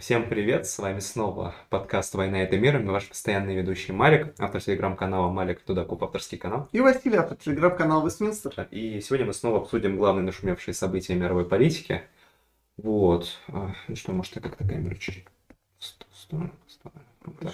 Всем привет, с вами снова подкаст «Война – это мир», и ваш постоянный ведущий Малик, автор телеграм-канала Малик Тудаков, авторский канал. И Василий, автор телеграм-канала Вестминстер. И сегодня мы снова обсудим главные нашумевшие события мировой политики. Вот, ну что, может, я как-то камеру чуть-чуть в сторону,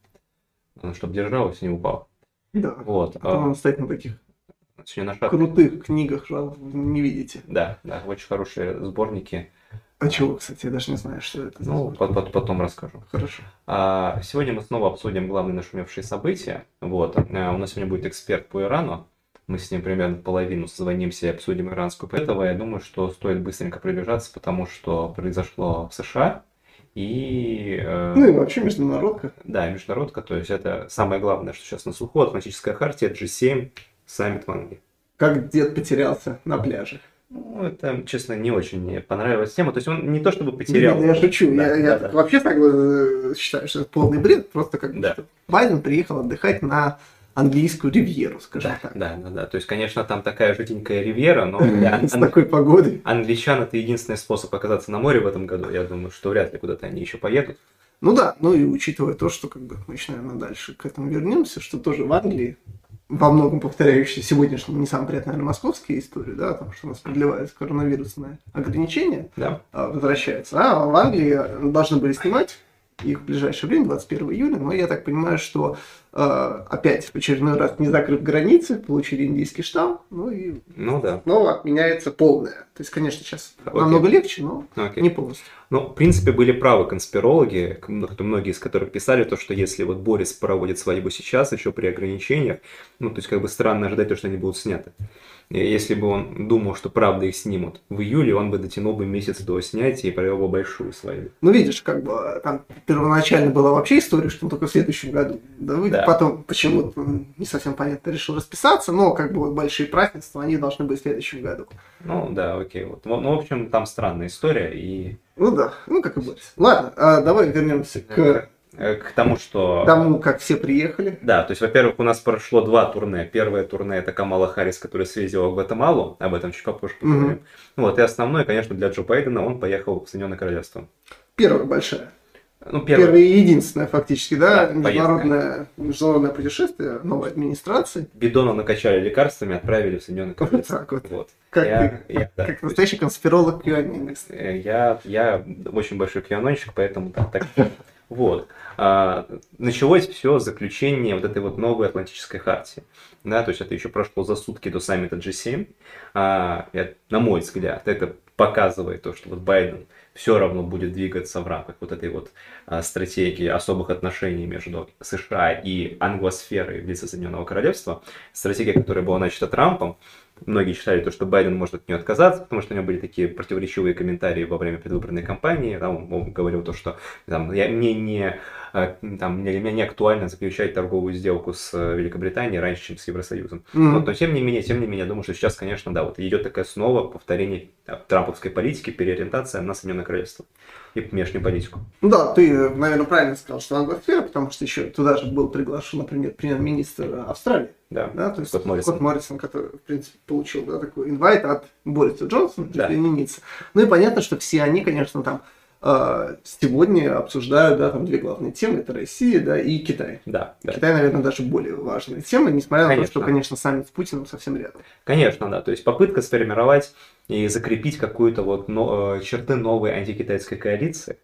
так, чтобы держалась и не упал. Да, вот. Он стоит на таких Сегодня крутых книгах, жалко, не видите. Да, очень хорошие сборники. А чего, кстати, я даже не знаю, что это. Ну, потом расскажу. Хорошо. Сегодня мы снова обсудим главные нашумевшие события. Вот. У нас сегодня будет эксперт по Ирану. Мы с ним примерно половину созвонимся и обсудим иранскую. Поэтому я думаю, что стоит быстренько пробежаться, потому что произошло в США. И, ну и вообще международка. Да, международка. То есть это самое главное, что сейчас на слуху. Атлантическая хартия, G7, саммит в Англии. Как дед потерялся на пляже. Ну, это, честно, не очень мне понравилась тема. То есть он не то чтобы потерял. Я шучу. Да, я да. вообще так считаю, что это полный бред. Просто как бы Да. что Байден приехал отдыхать на английскую ривьеру, скажем так. Да. То есть, конечно, там такая жутенькая ривьера, но с такой погодой. Англичан это единственный способ оказаться на море в этом году. Я думаю, что вряд ли куда-то они еще поедут. Ну да, ну и учитывая то, что как бы мы еще, наверное, дальше к этому вернемся, что тоже в Англии, во многом повторяющие сегодняшнюю, не самая приятная, наверное, московские истории, да, потому что у нас продлевается коронавирусное ограничение, Да. возвращается. А в Англии должны были снимать их в ближайшее время, 21 июля, но я так понимаю, что опять в очередной раз не закрыв границы, получили индийский штамм, Ну да. снова отменяется полное. То есть, конечно, сейчас намного легче, но не полностью. Ну, в принципе, были правы конспирологи, многие из которых писали то, что если вот Борис проводит свадьбу сейчас, еще при ограничениях, ну, то есть, как бы странно ожидать то, что они будут сняты. Если бы он думал, что правда их снимут в июле, он бы дотянул бы месяц до снятия и провел бы большую свадьбу. Ну, видишь, как бы там первоначально была вообще история, что он только в следующем году. Да. Потом почему-то не совсем понятно решил расписаться, но как бы вот большие празднества, они должны быть в следующем году. Ну, да, окей. Вот. Ну, в общем, там странная история и... Ну да, ну как и Борис. Ладно, давай вернемся к тому, что... Тому, как все приехали. Да, то есть, во-первых, у нас прошло два турне. Первое турне – это Камала Харрис, которая съездила в Гватемалу, об этом чуть попозже поговорим. Вот, и основное, конечно, для Джо Байдена, он поехал в Соединенное Королевство. Первая большая. Ну, первое и единственное, фактически, да, международное путешествие новой администрации. Бидона накачали лекарствами, отправили в Соединенное Королевство. Так вот. Вот. Как настоящий конспиролог QAnon. Я очень большой QAnonщик, поэтому так. Вот. Началось все с заключения вот этой вот новой Атлантической хартии. Да, то есть это еще прошло за сутки до саммита G7. На мой взгляд, это показывает то, что вот Байден все равно будет двигаться в рамках вот этой вот стратегии особых отношений между США и англосферой в лице Соединенного Королевства. Стратегия, которая была начата Трампом. Многие считали, то, что Байден может от нее отказаться, потому что у него были такие противоречивые комментарии во время предвыборной кампании. Там он говорил то, что мне не актуально заключать торговую сделку с Великобританией раньше, чем с Евросоюзом. Но тем не менее, думаю, что сейчас, конечно, да, вот идет такая снова повторение трамповской политики, переориентация на Соединенное Королевство и внешнюю политику. Ну да, ты, наверное, правильно сказал, что англосфера, потому что еще туда же был приглашен, например, премьер-министр Австралии. Да, то есть Скотт Моррисон, который, в принципе, получил такой инвайт от Бориса Джонсона, присоединиться. Ну и понятно, что все они, конечно, там сегодня обсуждают, да, там две главные темы, это Россия, да, и Китай. Да. Китай, наверное, даже более важная тема, несмотря на то, что, конечно, саммит с Путиным совсем рядом. Конечно, да, то есть попытка сформировать и закрепить какую-то вот черты новой антикитайской коалиции,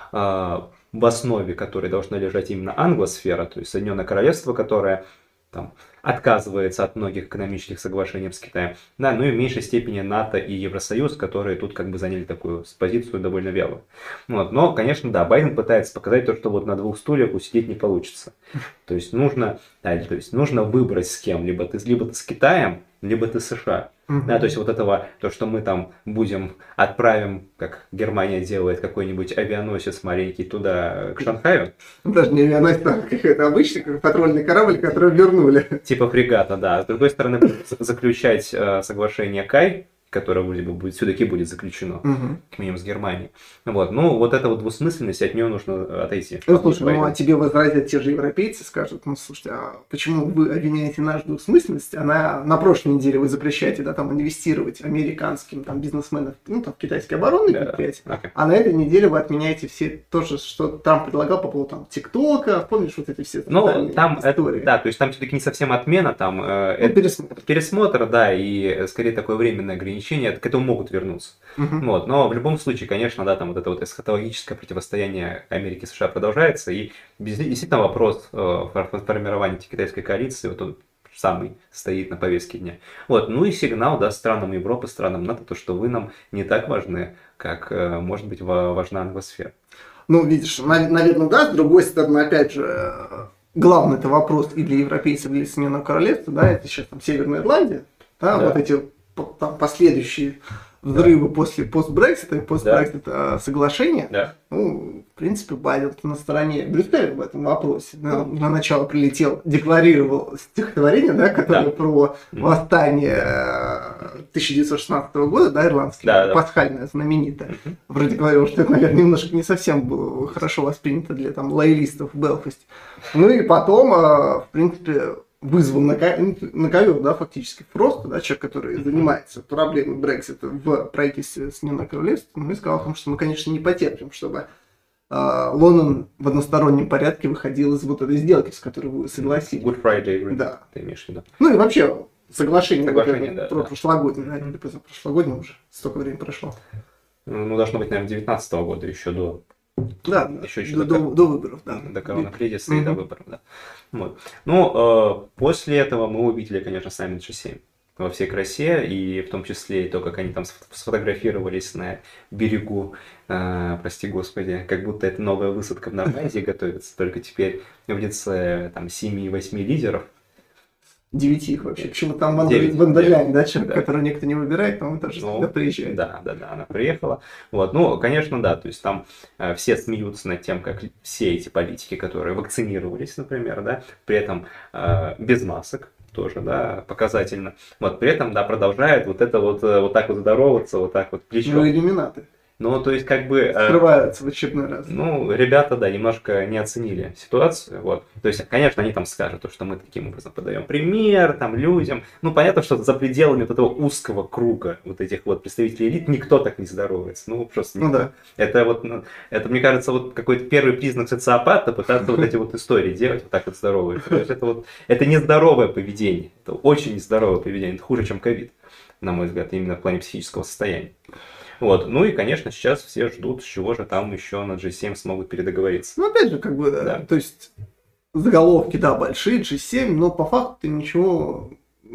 в основе которой должна лежать именно англосфера, то есть Соединенное Королевство, которое там отказывается от многих экономических соглашений с Китаем, да, ну и в меньшей степени НАТО и Евросоюз, которые тут как бы заняли такую позицию довольно вялую. Вот. Но, конечно, да, Байден пытается показать то, что вот на двух стульях усидеть не получится. То есть нужно выбрать с кем, либо ты с Китаем, либо ты с США. Да, то есть вот этого, то, что мы там отправим, как Германия делает, какой-нибудь авианосец маленький туда, к Шанхаю. Даже не авианосец, а какой-то обычный патрульный корабль, который вернули. Типа фрегата, да. С другой стороны, заключать соглашение Кай, которое вроде бы все-таки будет заключено, Мгм. как минимум с Германией. Вот. Ну, вот эта вот двусмысленность, от нее нужно отойти. Ну, слушай, ну а Байден. тебе возразят те же европейцы, скажут, ну, слушайте, а почему вы обвиняете нашу двусмысленность, а на прошлой неделе вы запрещаете, да, там, инвестировать американским, там, бизнесменам, ну, там, в китайские оборонные Да, предприятия, окей. а на этой неделе вы отменяете все то же, что Трамп предлагал по поводу, там, ТикТока, помнишь вот эти все Ну, социальные там, истории? да, то есть там все-таки не совсем отмена, там Ну, пересмотр. пересмотр, да, и скорее такое временное ограничение, к этому могут вернуться. Мгм. Вот, но в любом случае, конечно, да, там вот это вот эсхатологическое противостояние Америки и США продолжается, и действительно вопрос формирования китайской коалиции, вот он самый стоит на повестке дня. Вот, ну и сигнал, да, странам Европы, странам НАТО, то, что вы нам не так важны, как, может быть, важна англосфера. Ну, видишь, наверное, да, с другой стороны, опять же, главный это вопрос и для европейцев, и для Соединенного Королевства, да, это сейчас там Северная Ирландия, да, Да. вот эти там последующие взрывы после постбрексита и постбрексита соглашения, Да. ну, в принципе, Байден на стороне Брюсселя в этом вопросе. На начало прилетел, декларировал стихотворение, да, которое Да. про восстание 1916 года, да, ирландское, Да, да. пасхальное, знаменитое. Вроде говорил, что это, наверное, немножко не совсем было хорошо воспринято для там лоялистов в Белфасте. Ну и потом, в принципе, вызвал на ковер, да, фактически просто, да, человек, который занимается проблемой Брексита в правительстве Соединенного Королевства, ну и сказал о том, что мы, конечно, не потерпим, чтобы Лондон в одностороннем порядке выходил из вот этой сделки, с которой вы согласились. Good Friday Agreement, Да. ты имеешь в виду. Ну и вообще соглашение, Соглашение, вот да, это, про да. прошлогоднее, да, или прошлогоднее уже, столько времени прошло. Ну, должно быть, наверное, 19 года, еще до Да, Еще до выборов, да. до коронакризиса и до Мгм. выборов, да. Вот. Ну, после этого мы увидели, конечно, саммит G7 во всей красе, и в том числе и то, как они там сфотографировались на берегу, прости господи, как будто это новая высадка в Нормандии готовится, только теперь в лице там 7-8 лидеров. 9 их вообще. Почему там 9, Вандерляйн, да, человек, да. которого никто не выбирает, но он тоже всегда приезжает. Да, она приехала. Вот, ну, конечно, да, то есть там все смеются над тем, как все эти политики, которые вакцинировались, например, да, при этом без масок, тоже, да, показательно. Вот, при этом, да, продолжают вот это вот так вот здороваться, вот так вот плечом. Ну, иллюминаты. Ну, то есть, как бы... Скрываются в очередной раз. Ну, ребята, да, немножко не оценили ситуацию, вот. То есть, конечно, они там скажут, что мы таким образом подаем пример, там, людям. Ну, понятно, что за пределами вот этого узкого круга вот этих вот представителей элит никто так не здоровается. Ну, просто никто. Ну да. Это вот, это, мне кажется, вот какой-то первый признак социопата, пытаться вот эти вот истории делать вот так вот здоровые. То есть, это вот, это нездоровое поведение, это очень нездоровое поведение, это хуже, чем ковид, на мой взгляд, именно в плане психического состояния. Вот. Ну и, конечно, сейчас все ждут, с чего же там еще на G7 смогут передоговориться. Ну, опять же, как бы, да. То есть, заголовки, да, большие, G7, но по факту ничего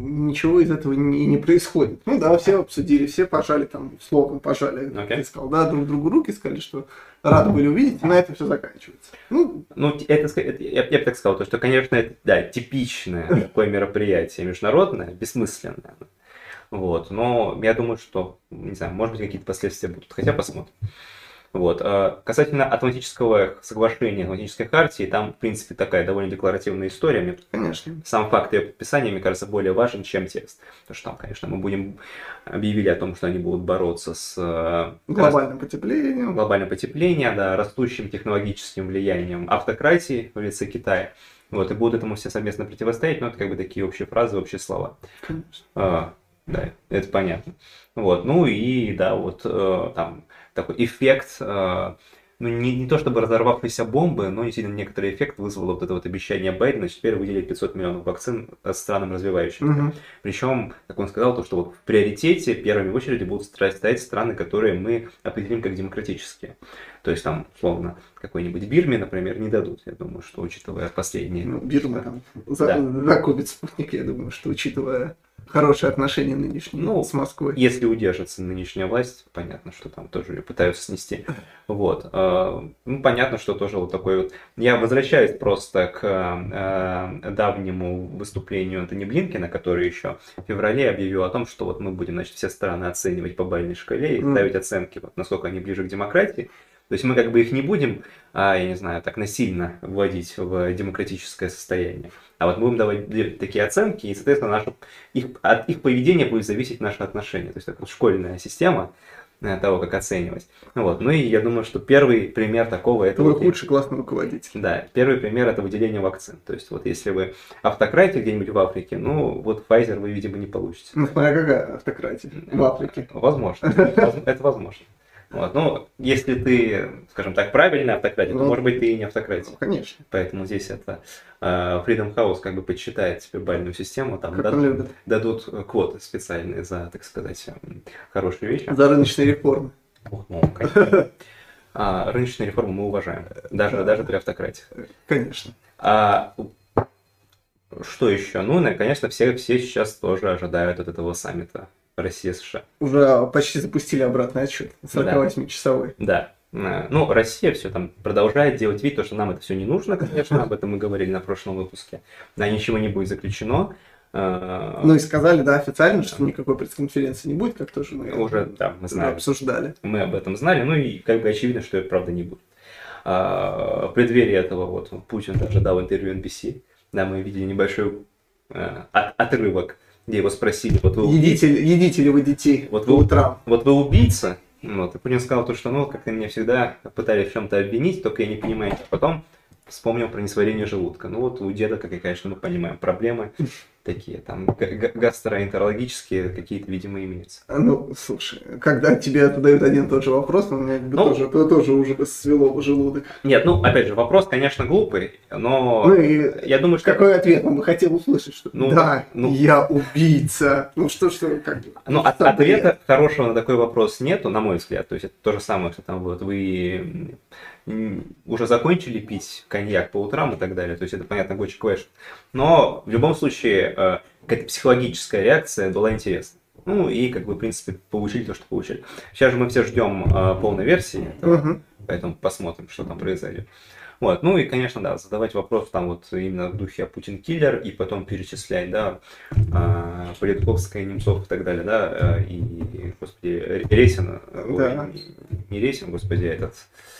из этого не происходит. Ну да, все обсудили, все пожали там, словом пожали, ты сказал, да, друг другу руки, сказали, что рады были увидеть, и на этом все заканчивается. Ну, я бы так сказал, что, конечно, это, да, типичное такое мероприятие международное, бессмысленное. Вот, но я думаю, что, не знаю, может быть, какие-то последствия будут, хотя посмотрим. Вот. Касательно Атлантического соглашения, Атлантической хартии, там, в принципе, такая довольно декларативная история. Мне конечно. Сам факт ее подписания, мне кажется, более важен, чем текст. Потому что там, конечно, мы объявили о том, что они будут бороться с глобальным потеплением. Глобальным потеплением, да, растущим технологическим влиянием автократии в лице Китая. Вот, и будут этому все совместно противостоять, но это как бы такие общие фразы, общие слова. Конечно. Да, это понятно. Вот, ну и да, вот там такой эффект, ну не то чтобы разорвавшейся бомбы, но действительно некоторый эффект вызвало вот это вот обещание Байдена, что теперь выделить 500 миллионов вакцин странам развивающимся. Угу. Причем, как он сказал, то, что вот в приоритете первыми в очереди будут стоять страны, которые мы определим как демократические. То есть там, условно, какой-нибудь Бирме, например, не дадут, я думаю, что учитывая последние... Ну, Бирма там закупит спутник, я думаю, что учитывая хорошие отношения нынешние с Москвой. Если удержится нынешняя власть, понятно, что там тоже ее пытаются снести. Вот. Ну, понятно, что тоже вот такой вот... Я возвращаюсь просто к давнему выступлению Антони Блинкена, который еще в феврале объявил о том, что вот мы будем, значит, все страны оценивать по бальной шкале и ставить оценки, вот, насколько они ближе к демократии. То есть мы как бы их не будем, я не знаю, так насильно вводить в демократическое состояние. А вот мы будем давать такие оценки, и, соответственно, от их поведения будет зависеть наше отношение. То есть это вот школьная система того, как оценивать. Вот. Ну и я думаю, что первый пример такого это... Твой худший классный руководитель. Да, первый пример это выделение вакцин. То есть вот если вы автократия где-нибудь в Африке, ну вот Pfizer вы, видимо, не получите. Ну, смотря какая автократия в Африке. Возможно, это возможно. Вот. Ну, если ты, скажем так, правильный автократия, то, может быть, ты и не автократия. Конечно. Поэтому здесь это Freedom House как бы подсчитает себе бальную систему, там дадут квоты специальные за, так сказать, хорошие вещи. За рыночные реформы. Ну, конечно. Рыночные реформы мы уважаем, даже при автократии. Конечно. Что еще? Ну, конечно, все сейчас тоже ожидают от этого саммита Россия-США. Уже почти запустили обратный отсчет, 48-часовой. Да. Ну, Россия все там продолжает делать вид, что нам это все не нужно, конечно, об этом мы говорили на прошлом выпуске. Да, ничего не будет заключено. Ну и сказали, да, официально, что никакой пресс-конференции не будет, как тоже мы уже, да, мы знаем, обсуждали. Мы об этом знали, ну и как бы очевидно, что это правда не будет. В преддверии этого вот Путин даже дал интервью NBC, да, мы видели небольшой отрывок, где его спросили, вот вы едите ли вы детей вот по утрам? Вот вы убийца? Вот, и Путин сказал то, что ну как-то меня всегда пытались в чем-то обвинить, только я не понимаю. А потом вспомнил про несварение желудка. Ну вот у деда, как и, конечно, мы понимаем, проблемы такие, там гастроэнтерологические какие-то, видимо, имеются. Ну, слушай, когда тебе задают один и тот же вопрос, мне тоже уже свело желудок. Нет, ну, опять же, вопрос, конечно, глупый, но ну, и я думаю, что... Какой ответ он бы хотел услышать? Что я убийца. Ну, что, как бы... Ну, ответа хорошего на такой вопрос нету, на мой взгляд. То есть это то же самое, что там вот вы уже закончили пить коньяк по утрам и так далее. То есть это, понятно, очень квеш. Но в любом случае какая-то психологическая реакция была интересна. Ну и как бы, в принципе, получили то, что получили. Сейчас же мы все ждем полной версии, поэтому посмотрим, что там произойдет. Вот. Ну и, конечно, да, задавать вопрос там вот именно в духе Путин киллер, и потом перечислять, да, Политковская, Немцов и так далее, да, и, господи, Ресин, да. Не Ресин, господи, этот...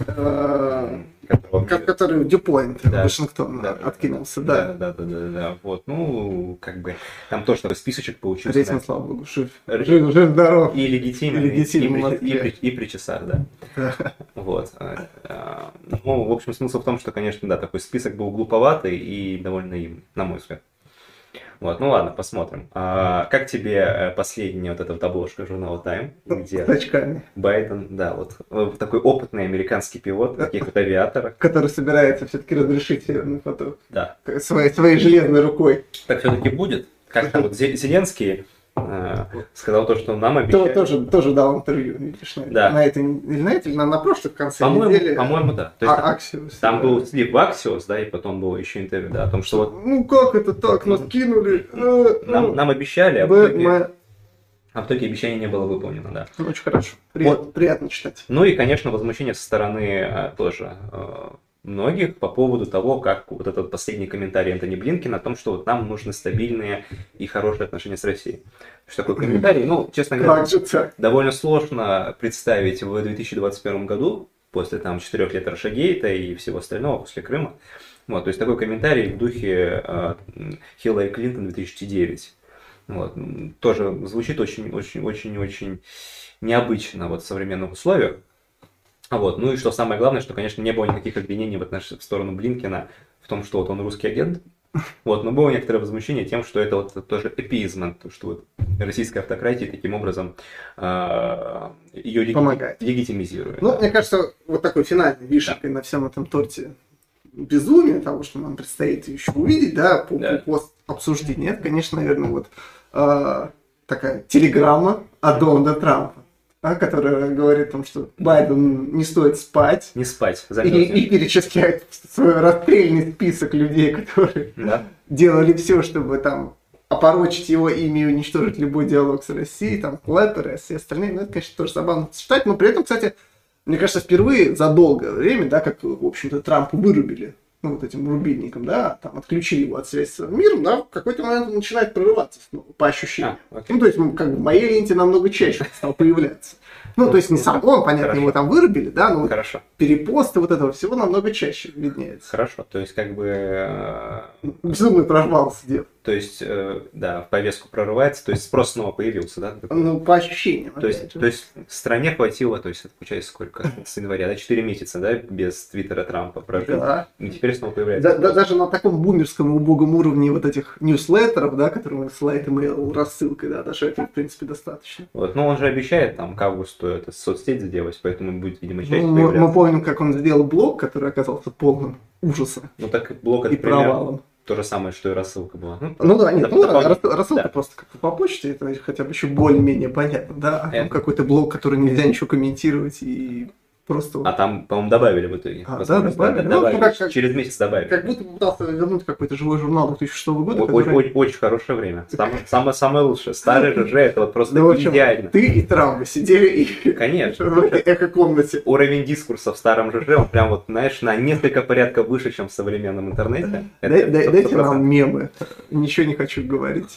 Который Дюпойнт, да, Вашингтон, да, откинулся, да. Да, вот, ну, как бы, там тоже такой списочек получился. Ресин, да. Слава богу, жив, здоров. И легитимен, и при часах, да. Вот. Ну, в общем, смысл в том, что, конечно, да, такой список был глуповатый и довольно наивный, на мой взгляд. Вот, ну ладно, посмотрим. Как тебе последняя вот эта вот обложка журнала Time, где с очками. Байден, да, вот такой опытный американский пилот, таких вот авиаторов. Который собирается все-таки разрешить Северный поток. Да. Своей железной рукой. Так все-таки будет? Как-то вот Зеленский сказал то, что нам обещали. Тоже дал интервью, видишь, на этой или на прошлой конце недели. По-моему, да. То есть Axios. Там был слив в Axios, да, и потом было еще интервью, да, о том, что вот... Ну как это так, нас кинули? Нам обещали, а в итоге обещание не было выполнено, да. Очень хорошо, приятно читать. Ну и, конечно, возмущение со стороны тоже многих по поводу того, как вот этот последний комментарий Энтони Блинкена о том, что вот нам нужны стабильные и хорошие отношения с Россией. Что такое комментарий? Ну, честно говоря, довольно сложно представить в 2021 году, после там 4 лет Рашагейта и всего остального, после Крыма. Вот, то есть такой комментарий в духе Хиллари Клинтон 2009. Вот, тоже звучит очень необычно вот в современных условиях. Вот. Ну и что самое главное, что, конечно, не было никаких обвинений в сторону Блинкена в том, что вот он русский агент. Вот. Но было некоторое возмущение тем, что это вот тоже appeasement, что вот российская автократия таким образом ее легитимизирует. Ну, да. Мне кажется, вот такой финальной вишенкой на всем этом торте безумия, того, что нам предстоит еще увидеть, да, по обсуждению, это, конечно, наверное, вот такая телеграмма от Дональда Трампа, которая говорит о том, что Байден не стоит спать. Не спать, и перечисляет свой расстрельный список людей, которые делали все, чтобы там опорочить его имя и уничтожить любой диалог с Россией, там, Клэппер и все остальные. Ну, это, конечно, тоже забавно читать, но при этом, кстати, мне кажется, впервые за долгое время, да, как, в общем-то, Трампа вырубили, ну, вот этим рубильником, да, там, отключили его от связи с миром, да, в какой-то момент он начинает прорываться, ну, по ощущениям. Ну, то есть, как бы в моей ленте намного чаще стал появляться. Ну, то есть не сам он, понятно, Хорошо. его там вырубили, да, но Хорошо, перепосты вот этого всего намного чаще виднеется. хорошо. То есть, как бы, Безумный прорвался дед. то есть, да, в повестку прорывается, то есть спрос снова появился, да? Ну, по ощущениям, То есть, стране хватило, то есть, это получается сколько? С января, да, 4 месяца, да, без твиттера Трампа прожить. Да. И теперь снова появляется. Даже на таком бумерском убогом уровне вот этих ньюслеттеров, да, которые высылает email рассылкой, да, даже этого, в принципе, достаточно. Вот, ну, он же обещает там к августу это соцсеть сделать, поэтому будет, видимо, чаще Ну, появляться. мы помним, как он сделал блог, который оказался полным ужаса Ну, так блок и это примерно провалом. то же самое, что и рассылка была. Ну да, нет, ну да, дополнительно. рассылка Да. просто как-то по почте, это хотя бы еще более-менее понятно, да, а там Это- какой-то блог, который нельзя ничего комментировать и просто... А там, по-моему, добавили в итоге. А, возможность, да, добавили? добавили. Ну, как- Через месяц добавили. Как будто пытался вернуть какой-то живой журнал 2006 года, Очень, который... очень хорошее время. Самое лучшее. Старый ЖЖ это вот просто Ну, в общем, идеально. ты и Трамп сидели и Конечно. в этой эхо-комнате. Уровень дискурса в старом ЖЖ, он прям вот, знаешь, на несколько порядков выше, чем в современном интернете. Дайте нам мемы. Ничего не хочу говорить.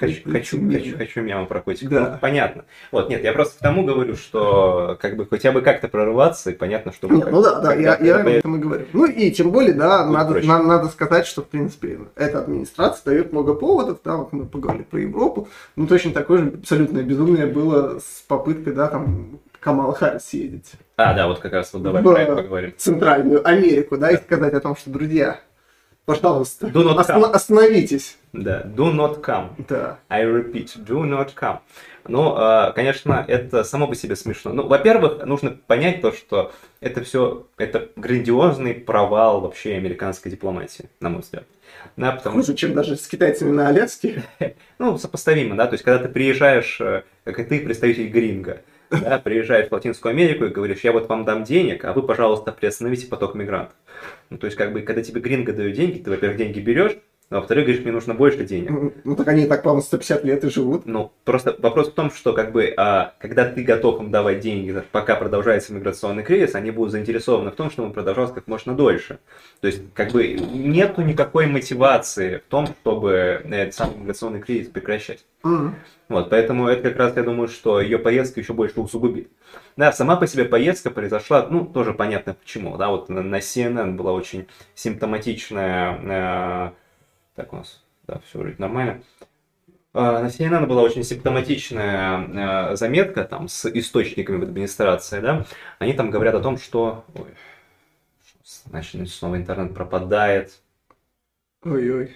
Хочу мемы про котиков. Да. Ну, понятно. Вот, нет, я просто к тому говорю, что как бы хотя бы как-то прорываться, и понятно, что... Нет, ну да, я когда об этом и говорю. Ну и тем более, да, Будет проще. надо сказать, что, в принципе, эта администрация дает много поводов, да, вот мы поговорили про Европу, но точно такое же абсолютное безумие было с попыткой, да, там, Камала Харрис съездить Да, вот как раз вот давай в про это поговорим. Центральную Америку, да, и сказать о том, что, друзья, пожалуйста, Do not come. остановитесь. Да, do not come. Да. I repeat, do not come. Ну, конечно, это само по себе смешно. Ну, во-первых, нужно понять то, что это все, это грандиозный провал вообще американской дипломатии, на мой взгляд. Да, потому Хуже, чем даже с китайцами на Аляске. ну, сопоставимо, да, то есть, когда ты приезжаешь, как и ты, представитель Гринго, да, приезжаешь в Латинскую Америку и говоришь, я вот вам дам денег, а вы, пожалуйста, приостановите поток мигрантов. Ну, то есть, как бы, когда тебе Гринго дают деньги, ты, во-первых, деньги берешь, а во-вторых, говоришь, мне нужно больше денег. Ну так они так, по-моему, 150 лет и живут. Ну, просто вопрос в том, что, как бы, когда ты готов им давать деньги, пока продолжается миграционный кризис, они будут заинтересованы в том, чтобы он продолжался как можно дольше. То есть, как бы, нету никакой мотивации в том, чтобы этот самый миграционный кризис прекращать. Вот, поэтому это как раз, я думаю, что ее поездка еще больше усугубит. Да, сама по себе поездка произошла, ну, тоже понятно почему, да, вот на CNN была очень симптоматичная, так у нас, да, все вроде нормально. На CNN была очень симптоматичная заметка там с источниками в администрации, да, они там говорят о том, что, ой, значит, снова интернет пропадает, Ой-ой.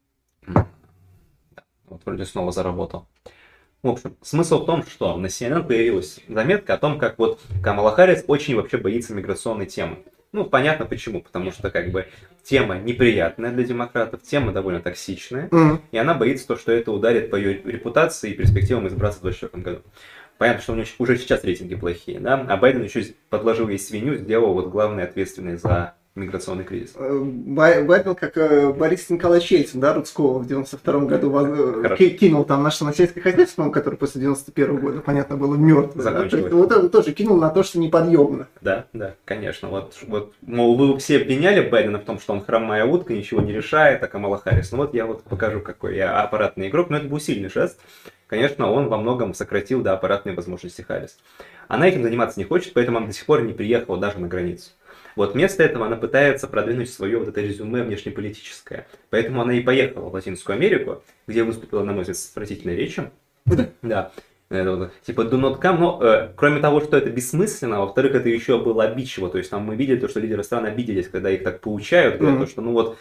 вот вроде снова заработал. В общем, смысл в том, что на CNN появилась заметка о том, как вот Камала Харрис очень вообще боится миграционной темы. Ну, понятно почему, потому что как бы тема неприятная для демократов, тема довольно токсичная, и она боится то, что это ударит по ее репутации и перспективам избраться в 2024 году. Понятно, что у него уже сейчас рейтинги плохие, да, а Байден еще подложил ей свинью, сделал вот главный ответственный за миграционный кризис. Байден, как Борис Николаевич Ельцин, да, Рудского в 92 году кинул там наше сельское хозяйство, которое после 91 года, понятно, было мертвое. Да? То есть, вот он тоже кинул на то, что неподъемно. Да, конечно. Вот, мол, вы все обвиняли Байдена в том, что он хромая утка, ничего не решает, а Камала Харрис. Ну вот я вот покажу, какой я аппаратный игрок, но это был сильный жест. Конечно, он во многом сократил до аппаратной возможности Харрис. Она этим заниматься не хочет, поэтому она до сих пор не приехала даже на границу. Вот вместо этого она пытается продвинуть свое вот это резюме внешнеполитическое. Поэтому она и поехала в Латинскую Америку, где выступила, на мой взгляд, с отвратительной речью. Да. Типа do not come, но кроме того, что это бессмысленно, во-вторых, это еще было обидчиво. То есть там мы видели то, что лидеры стран обиделись, когда их так поучают, говорят, то, что ну вот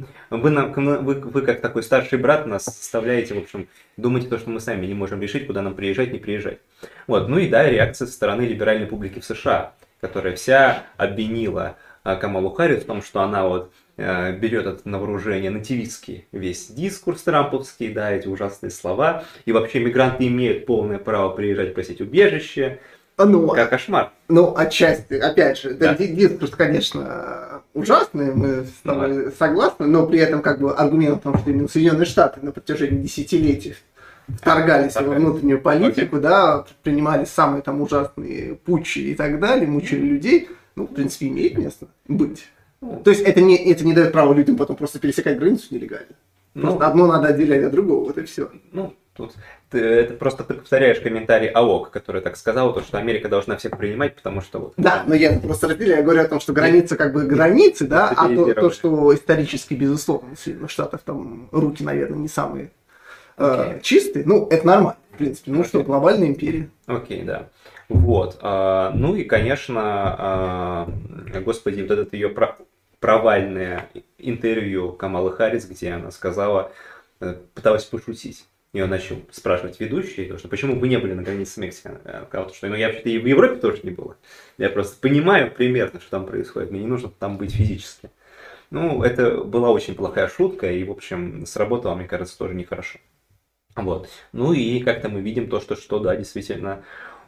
вы как такой старший брат нас заставляете, в общем, думайте то, что мы сами не можем решить, куда нам приезжать, не приезжать. Вот, ну и да, реакция со стороны либеральной публики в США, которая вся обвинила Камалу Харрис в том, что она вот берет на вооружение нативистский весь дискурс трамповский, да, эти ужасные слова, и вообще мигранты имеют полное право приезжать просить убежище. Как кошмар. Ну, отчасти, опять же, да. Дискурс, конечно, ужасный, мы с тобой согласны, но при этом как бы аргумент в том, что именно Соединенные Штаты на протяжении десятилетий вторгались во внутреннюю политику, да, принимали самые там ужасные путчи и так далее, мучили людей, ну, в принципе, имеет место быть. То есть это не дает права людям потом просто пересекать границу нелегально. Просто одно надо отделять от другого, вот и все. Ну, Тут это просто ты повторяешь комментарий АОК, который так сказал, то, что Америка должна всех принимать, потому что вот... Да, но я просто разделяю, я говорю о том, что границы как бы границы, да, а то, что исторически, безусловно, у Соединенных Штатов там руки, наверное, не самые чистые, ну, это нормально, в принципе, ну что, глобальная империя. Окей, да. Вот. Ну и, конечно, господи, вот это ее провальное интервью Камалы Харрис, где она сказала, пыталась пошутить. Ее начал спрашивать ведущий, что почему вы не были на границе с Мексикой. Она сказала, что я вообще-то и в Европе тоже не была. Я просто понимаю примерно, что там происходит. Мне не нужно там быть физически. Ну, это была очень плохая шутка, и, в общем, сработало, мне кажется, тоже нехорошо. Вот. Ну и как-то мы видим то, что да, действительно,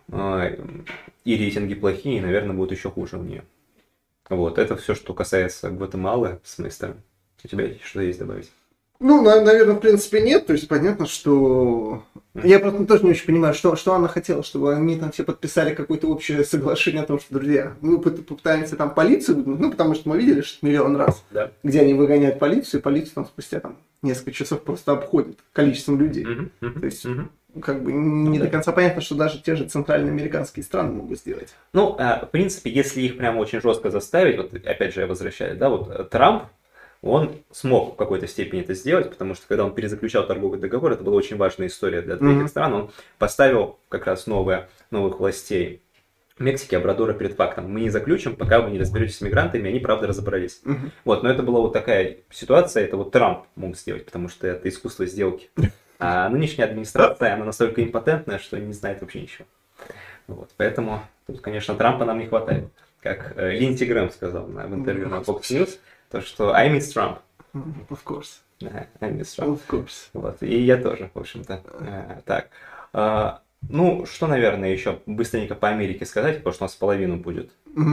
и рейтинги плохие, и, наверное, будут еще хуже у нее. Вот. Это все, что касается Гватемалы с моей стороны. У тебя что есть добавить? Ну, наверное, в принципе, нет. То есть понятно, что... Я просто тоже не очень понимаю, что она хотела, чтобы они там все подписали какое-то общее соглашение о том, что, друзья, мы попытаемся там полицию выгнать, ну, потому что мы видели 6 миллион раз, да, где они выгоняют полицию, и полицию там спустя там несколько часов просто обходит количеством людей. То есть, как бы не до конца понятно, что даже те же центральноамериканские страны могут сделать. Ну, в принципе, если их прямо очень жестко заставить, вот опять же я возвращаюсь, да, вот Трамп, он смог в какой-то степени это сделать, потому что когда он перезаключал торговый договор, это была очень важная история для третьих стран, он поставил как раз новых властей Мексики, Обрадора перед фактом. Мы не заключим, пока вы не разберетесь с мигрантами, они правда разобрались. Вот, но это была вот такая ситуация, это вот Трамп мог сделать, потому что это искусство сделки. А нынешняя администрация, она настолько импотентная, что не знает вообще ничего. Вот, поэтому тут, конечно, Трампа нам не хватает. Как Линдси Грэм сказал в интервью на Fox News, то, что I miss Trump. Of course. I miss Trump. Of course. Вот, и я тоже, в общем-то. Так. Ну, что, наверное, еще быстренько по Америке сказать, потому что у нас половину будет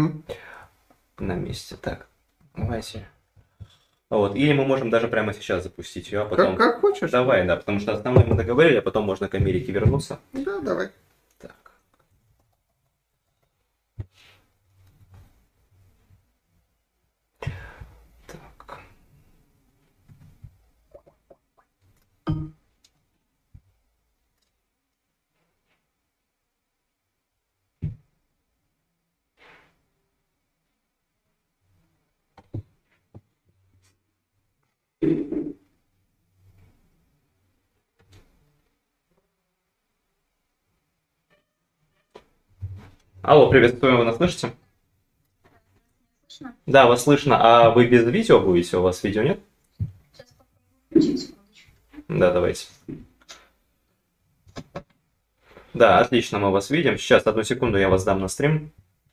на месте. Так, давайте. Вот. Или мы можем даже прямо сейчас запустить ее, а потом... Как хочешь. Давай, да, потому что основное мы договорили, а потом можно к Америке вернуться. Да, давай. Так. Так. Алло, приветствую, вы нас слышите? Слышно? Да, вас слышно. А вы без видео будете? У вас видео нет? Сейчас попробую. Секундочку. Да, давайте. Да, отлично, мы вас видим. Сейчас, одну секунду, я вас дам на стрим.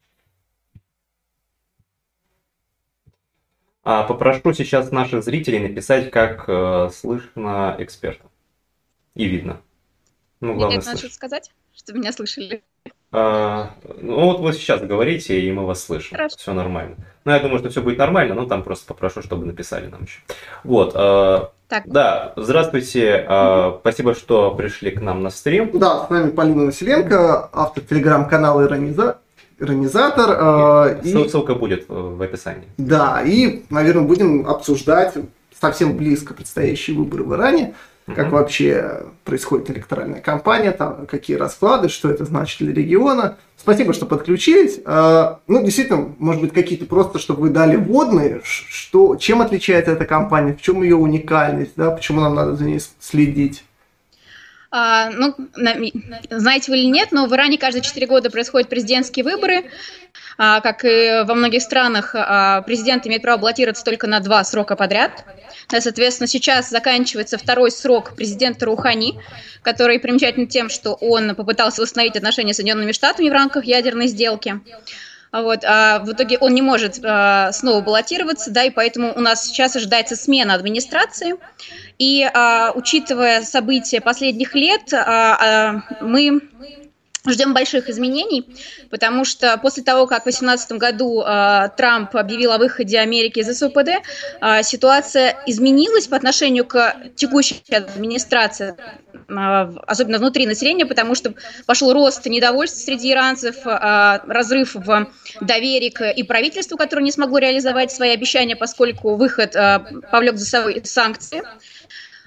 Попрошу сейчас наших зрителей написать, как слышно эксперта. И видно. Ну, главное, Мне надо сказать, что меня слышали. ну, вот вы сейчас говорите, и мы вас слышим. Хорошо. Все нормально. Ну, я думаю, что все будет нормально, но там просто попрошу, чтобы написали нам еще. Вот. Так. Да, здравствуйте. Спасибо, что пришли к нам на стрим. Да, с нами Полина Василенко, автор телеграм-канала Иронизатор. Ссылка будет в описании. Да, и, наверное, будем обсуждать совсем близко предстоящие выборы в Иране, как вообще происходит электоральная кампания, там, какие расклады, что это значит для региона. Спасибо, что подключились. Ну, действительно, может быть, какие-то просто, чтобы вы дали вводные, чем отличается эта кампания, в чем ее уникальность, да, почему нам надо за ней следить. Ну, знаете вы или нет, но в Иране каждые 4 года происходят президентские выборы. Как и во многих странах, президент имеет право баллотироваться только на 2 срока подряд. Соответственно, сейчас заканчивается 2-й срок президента Роухани, который примечателен тем, что он попытался восстановить отношения с Соединенными Штатами в рамках ядерной сделки. Вот, в итоге он не может снова баллотироваться, да, и поэтому у нас сейчас ожидается смена администрации. И учитывая события последних лет, мы ждем больших изменений, потому что после того, как в 2018 году Трамп объявил о выходе Америки из СВПД, ситуация изменилась по отношению к текущей администрации, особенно внутри населения, потому что пошел рост недовольства среди иранцев, разрыв в доверии к и правительству, которое не смогло реализовать свои обещания, поскольку выход повлек за собой санкции.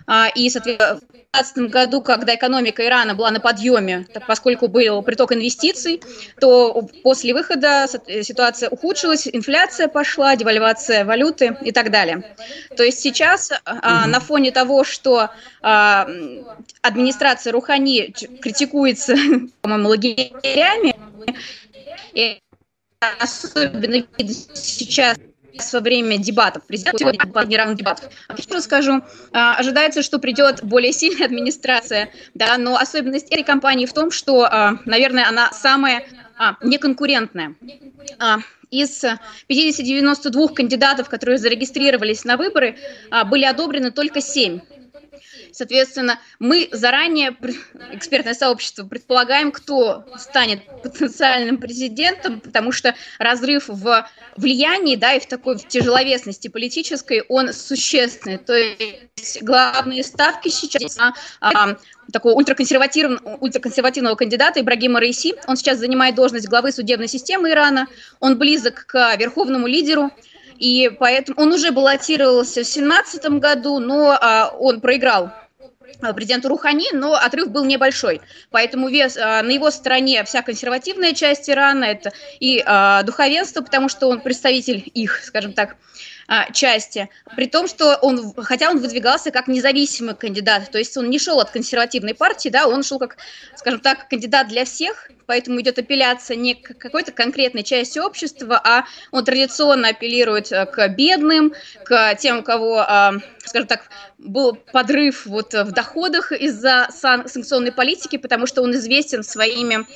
И, соответственно, в 2015 году, когда экономика Ирана была на подъеме, поскольку был приток инвестиций, то после выхода ситуация ухудшилась, инфляция пошла, девальвация валюты и так далее. То есть сейчас на фоне того, что администрация Рухани критикуется, по-моему, лагерями, и особенно сейчас во время дебатов, президент сегодня не равных дебатов, я скажу, ожидается, что придет более сильная администрация, да, но особенность этой кампании в том, что, наверное, она самая неконкурентная. Из 50-92 кандидатов, которые зарегистрировались на выборы, были одобрены только 7. Соответственно, мы заранее, экспертное сообщество, предполагаем, кто станет потенциальным президентом, потому что разрыв в влиянии, да, и в такой в тяжеловесности политической, он существенный. То есть главные ставки сейчас на такого ультраконсервативного кандидата Ибрагима Раиси. Он сейчас занимает должность главы судебной системы Ирана, он близок к верховному лидеру. И поэтому он уже баллотировался в 2017 году, но он проиграл президенту Рухани, но отрыв был небольшой. Поэтому на его стороне вся консервативная часть Ирана, это и духовенство, потому что он представитель их, скажем так, части, при том, что хотя он выдвигался как независимый кандидат, то есть он не шел от консервативной партии, да, он шел как, скажем так, кандидат для всех, поэтому идет апелляция не к какой-то конкретной части общества, а он традиционно апеллирует к бедным, к тем, у кого, скажем так, был подрыв вот в доходах из-за санкционной политики, потому что он известен своими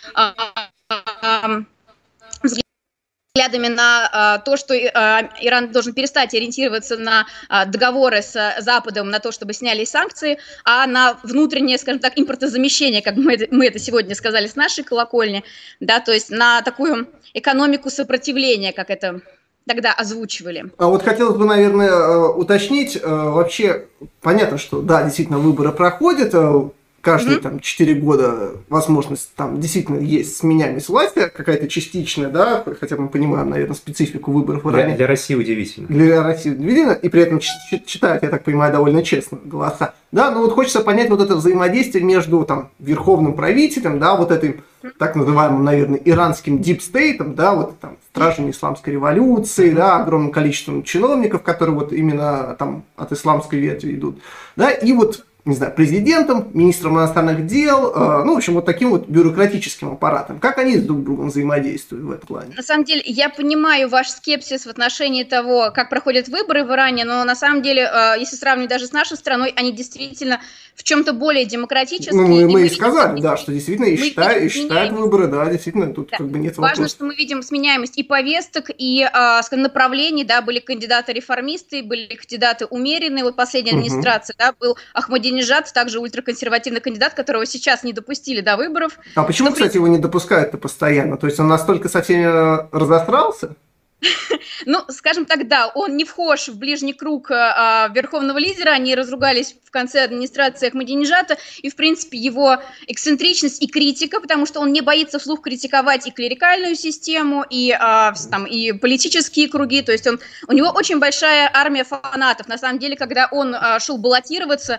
взглядами на то, что Иран должен перестать ориентироваться на договоры с Западом, на то, чтобы сняли санкции, а на внутреннее, скажем так, импортозамещение, как мы это сегодня сказали с нашей колокольни, да, то есть на такую экономику сопротивления, как это тогда озвучивали. А вот хотелось бы, наверное, уточнить, вообще понятно, что да, действительно выборы проходят, каждые там 4 года возможность там действительно есть сменяемость власти, какая-то частичная, да, хотя мы понимаем, наверное, специфику выборов в Иране. Для России удивительно. Для России удивительно, и при этом читают, я так понимаю, довольно честно голоса. Да, но вот хочется понять вот это взаимодействие между там верховным правителем, да, вот этим так называемым, наверное, иранским дипстейтом, да, вот там стражами исламской революции, да, огромным количеством чиновников, которые вот именно там от исламской ветви идут, да, и вот, не знаю, президентом, министром иностранных дел, ну, в общем, вот таким вот бюрократическим аппаратом. Как они друг с другом взаимодействуют в этом плане? На самом деле, я понимаю ваш скепсис в отношении того, как проходят выборы в Иране, но на самом деле, если сравнивать даже с нашей страной, они действительно в чем-то более демократические. Ну, мы и сказали, да, что действительно и считают выборы, да, действительно, тут как бы нет вопросов. Важно, что мы видим сменяемость и повесток, и направлений, да, были кандидаты-реформисты, были кандидаты умеренные, вот последняя администрация, да, был Ахмадинежад, также ультраконсервативный кандидат, которого сейчас не допустили до выборов. А почему, кстати, его не допускают-то постоянно? То есть он настолько со всеми разосрался? Ну, скажем так, да, он не вхож в ближний круг верховного лидера, они разругались в конце администрации Ахмадинежада, и, в принципе, его эксцентричность и критика, потому что он не боится вслух критиковать и клерикальную систему, и политические круги, то есть у него очень большая армия фанатов. На самом деле, когда он шел баллотироваться,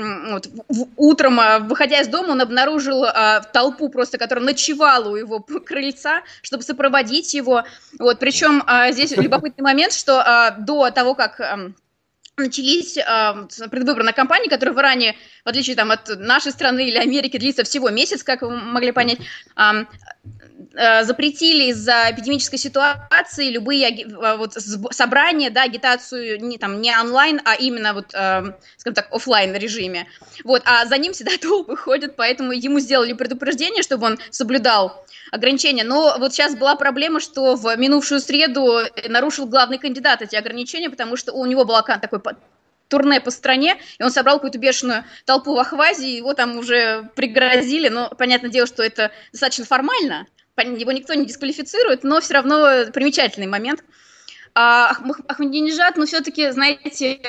утром, выходя из дома, он обнаружил толпу просто, которая ночевала у его крыльца, чтобы сопроводить его, вот, причем здесь любопытный момент, что до того, как начались предвыборная кампания, которая в Иране, в отличие там, от нашей страны или Америки, длится всего месяц, как вы могли понять, запретили из-за эпидемической ситуации любые собрания, да, агитацию не онлайн, а именно, скажем так, офлайн режиме. Вот, а за ним всегда толпы ходят, поэтому ему сделали предупреждение, чтобы он соблюдал ограничения. Но вот сейчас была проблема, что в минувшую среду нарушил главный кандидат эти ограничения, потому что у него была такой турне по стране, и он собрал какую-то бешеную толпу в Ахвазе, его там уже пригрозили, но понятное дело, что это достаточно формально, его никто не дисквалифицирует, но все равно примечательный момент. Ахмадинежад, все-таки, знаете,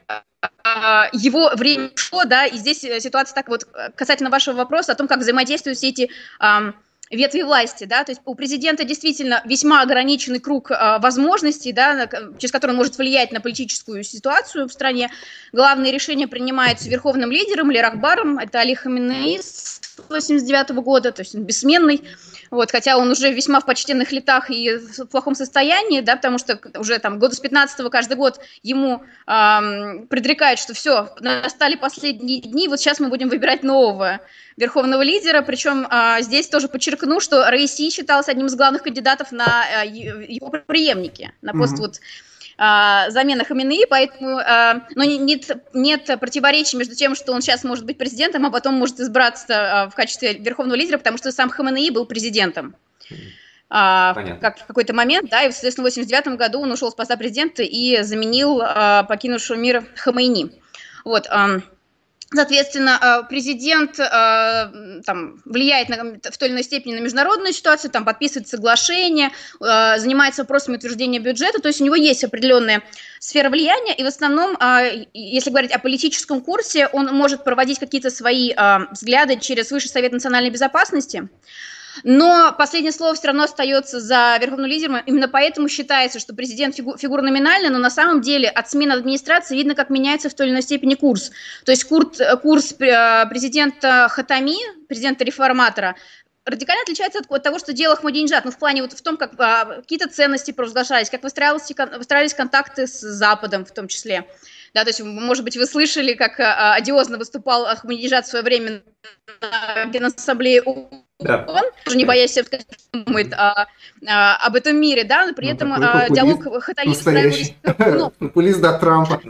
его время ушло, да, и здесь ситуация так вот, касательно вашего вопроса о том, как взаимодействуют все эти ветви власти, да, то есть у президента действительно весьма ограниченный круг возможностей, да, через который он может влиять на политическую ситуацию в стране. Главные решения принимаются верховным лидером или рахбаром, это Али Хаминеи с 1989 года, то есть он бессменный, вот, хотя он уже весьма в почтенных летах и в плохом состоянии, да, потому что уже там года с 15-го каждый год ему предрекают, что все, настали последние дни, вот сейчас мы будем выбирать нового верховного лидера, причем здесь тоже подчеркну, что Раиси считался одним из главных кандидатов на его преемнике, на пост вот замена Хаминеи, поэтому но нет противоречий между тем, что он сейчас может быть президентом, а потом может избраться в качестве верховного лидера, потому что сам Хаминеи был президентом. Как в какой-то момент, да, и, соответственно, в 1989 году он ушел с поста президента и заменил покинувшего мир Хомейни. Вот. Соответственно, президент там, влияет в той или иной степени на международную ситуацию, там, подписывает соглашения, занимается вопросами утверждения бюджета, то есть у него есть определенная сфера влияния, и в основном, если говорить о политическом курсе, он может проводить какие-то свои взгляды через Высший совет национальной безопасности. Но последнее слово все равно остается за верховным лидером. Именно поэтому считается, что президент фигура номинальная, но на самом деле от смены администрации видно, как меняется в той или иной степени курс. То есть курс президента Хатами, президента-реформатора, радикально отличается от того, что делал Ахмадинеджад, ну, в плане вот в том, как какие-то ценности провозглашались, как выстраивались контакты с Западом в том числе. Да, то есть, может быть, вы слышали, как одиозно выступал Ахмадинеджад в свое время на Генассамблее ООН, уже не боясь всем сказать, что думает об этом мире, да, но при этом диалог Хатами выстраивался... Популист до Трампа.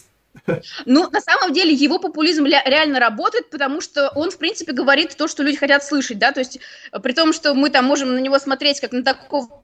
Ну, на самом деле, его популизм реально работает, потому что он, в принципе, говорит то, что люди хотят слышать, да, то есть, при том, что мы там можем на него смотреть как на такого...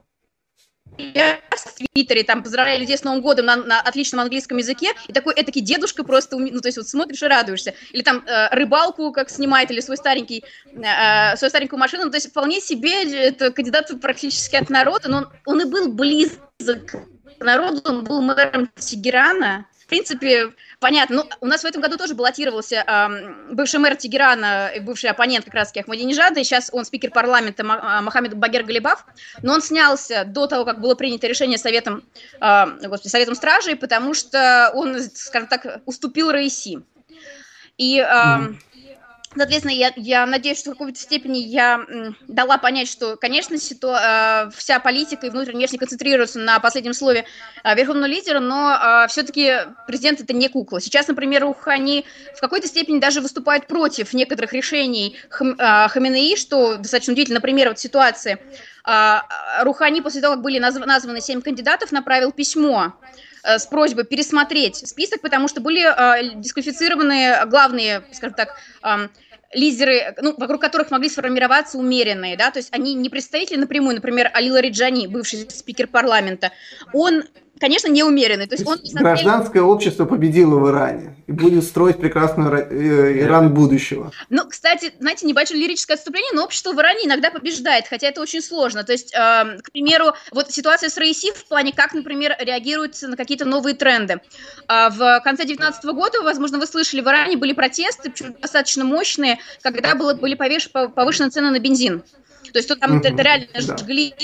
в Твиттере, там, поздравляю людей с Новым годом на отличном английском языке, и такой этакий дедушка просто, ну, то есть вот смотришь и радуешься. Или там рыбалку как снимает, или свою старенькую машину, ну, то есть вполне себе это кандидат практически от народа, но он и был близок к народу, он был мэром Тегерана. В принципе, понятно. Ну, у нас в этом году тоже баллотировался бывший мэр Тегерана, бывший оппонент как раз-таки Ахмадинеджада, и сейчас он спикер парламента Мохаммед Багер Галибаф, но он снялся до того, как было принято решение Советом Стражей, потому что он, скажем так, уступил Раиси. И... Соответственно, я надеюсь, что в какой-то степени я дала понять, что, конечно, вся политика и внутренне и внешне концентрируется на последнем слове верховного лидера, но все-таки президент это не кукла. Сейчас, например, Рухани в какой-то степени даже выступает против некоторых решений Хаминеи, что достаточно удивительно. Например, вот ситуация. Рухани после того, как были названы 7 кандидатов, направил письмо с просьбой пересмотреть список, потому что были дисквалифицированы главные, скажем так, лидеры, ну, вокруг которых могли сформироваться умеренные, да, то есть они не представители напрямую, например, Али Лариджани, бывший спикер парламента, он, конечно, не умеренный. То есть он, гражданское общество победило в Иране и будет строить прекрасный Иран будущего. Ну, кстати, знаете, небольшое лирическое отступление, но общество в Иране иногда побеждает, хотя это очень сложно. То есть, к примеру, вот ситуация с Раиси в плане, как, например, реагируется на какие-то новые тренды. В конце 2019 года, возможно, вы слышали, в Иране были протесты, причем достаточно мощные, когда были повышены цены на бензин. То есть, там реально жгли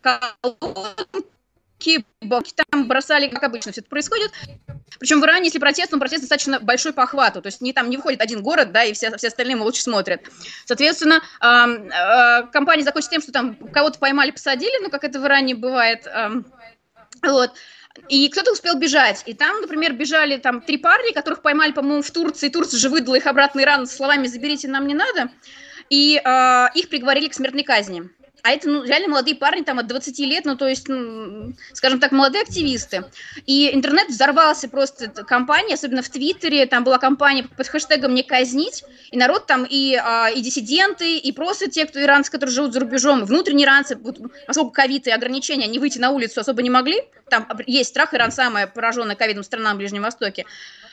колонки, там бросали, как обычно все это происходит. Причем в Иране, если протест, то протест достаточно большой по охвату. То есть там не выходит один город, да, и все остальные молча смотрят. Соответственно, кампания закончится тем, что там кого-то поймали, посадили, ну, как это в Иране бывает. Вот. И кто-то успел бежать. И там, например, бежали там 3 парня, которых поймали, по-моему, в Турции. Турция же выдала их обратно в Иран с словами «заберите, нам не надо». И их приговорили к смертной казни. А это, ну, реально молодые парни, там, от 20 лет, ну, то есть, ну, скажем так, молодые активисты. И интернет взорвался просто, кампания, особенно в Твиттере, там была кампания под хэштегом «Не казнить», и народ там, и диссиденты, и просто те, кто иранцы, которые живут за рубежом, внутренние иранцы, вот, поскольку ковид и ограничения, они выйти на улицу особо не могли, там есть страх, Иран самая пораженная ковидом страна на Ближнем Востоке.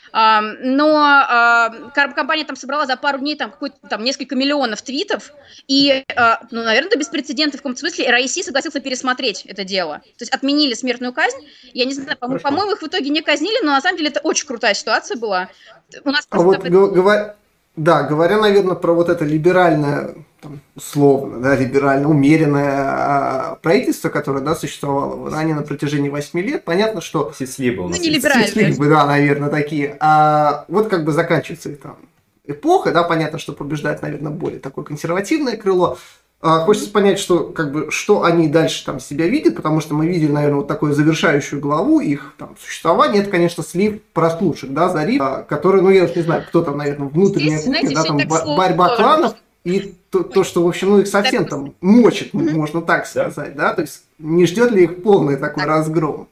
Но компания там собрала за пару дней там несколько миллионов твитов, и, ну, наверное, это беспрецедентно в каком-то смысле, и Раиси согласился пересмотреть это дело. То есть отменили смертную казнь, я не знаю, по-моему, их в итоге не казнили, но на самом деле это очень крутая ситуация была. У нас говоря, наверное, про вот это либеральное там, условно, да, либерально умеренное правительство, которое, да, существовало в Иране на протяжении 8 лет, понятно, что... Все сливы у нас. Ну, не либеральное. Сливы, да, наверное, такие. Вот как бы заканчивается там эпоха, да, понятно, что побеждает, наверное, более такое консервативное крыло. Хочется понять, что, как бы, что они дальше там себя видят, потому что мы видели, наверное, вот такую завершающую главу их там существования. Это, конечно, слив прослушек, да, Зариф, который, ну, я уж не знаю, кто там, наверное, внутренняя кухня, да, там борьба кланов, и то, что, в общем, ну, их совсем там мочит, можно так сказать, да, то есть не ждет ли их полный такой разгром?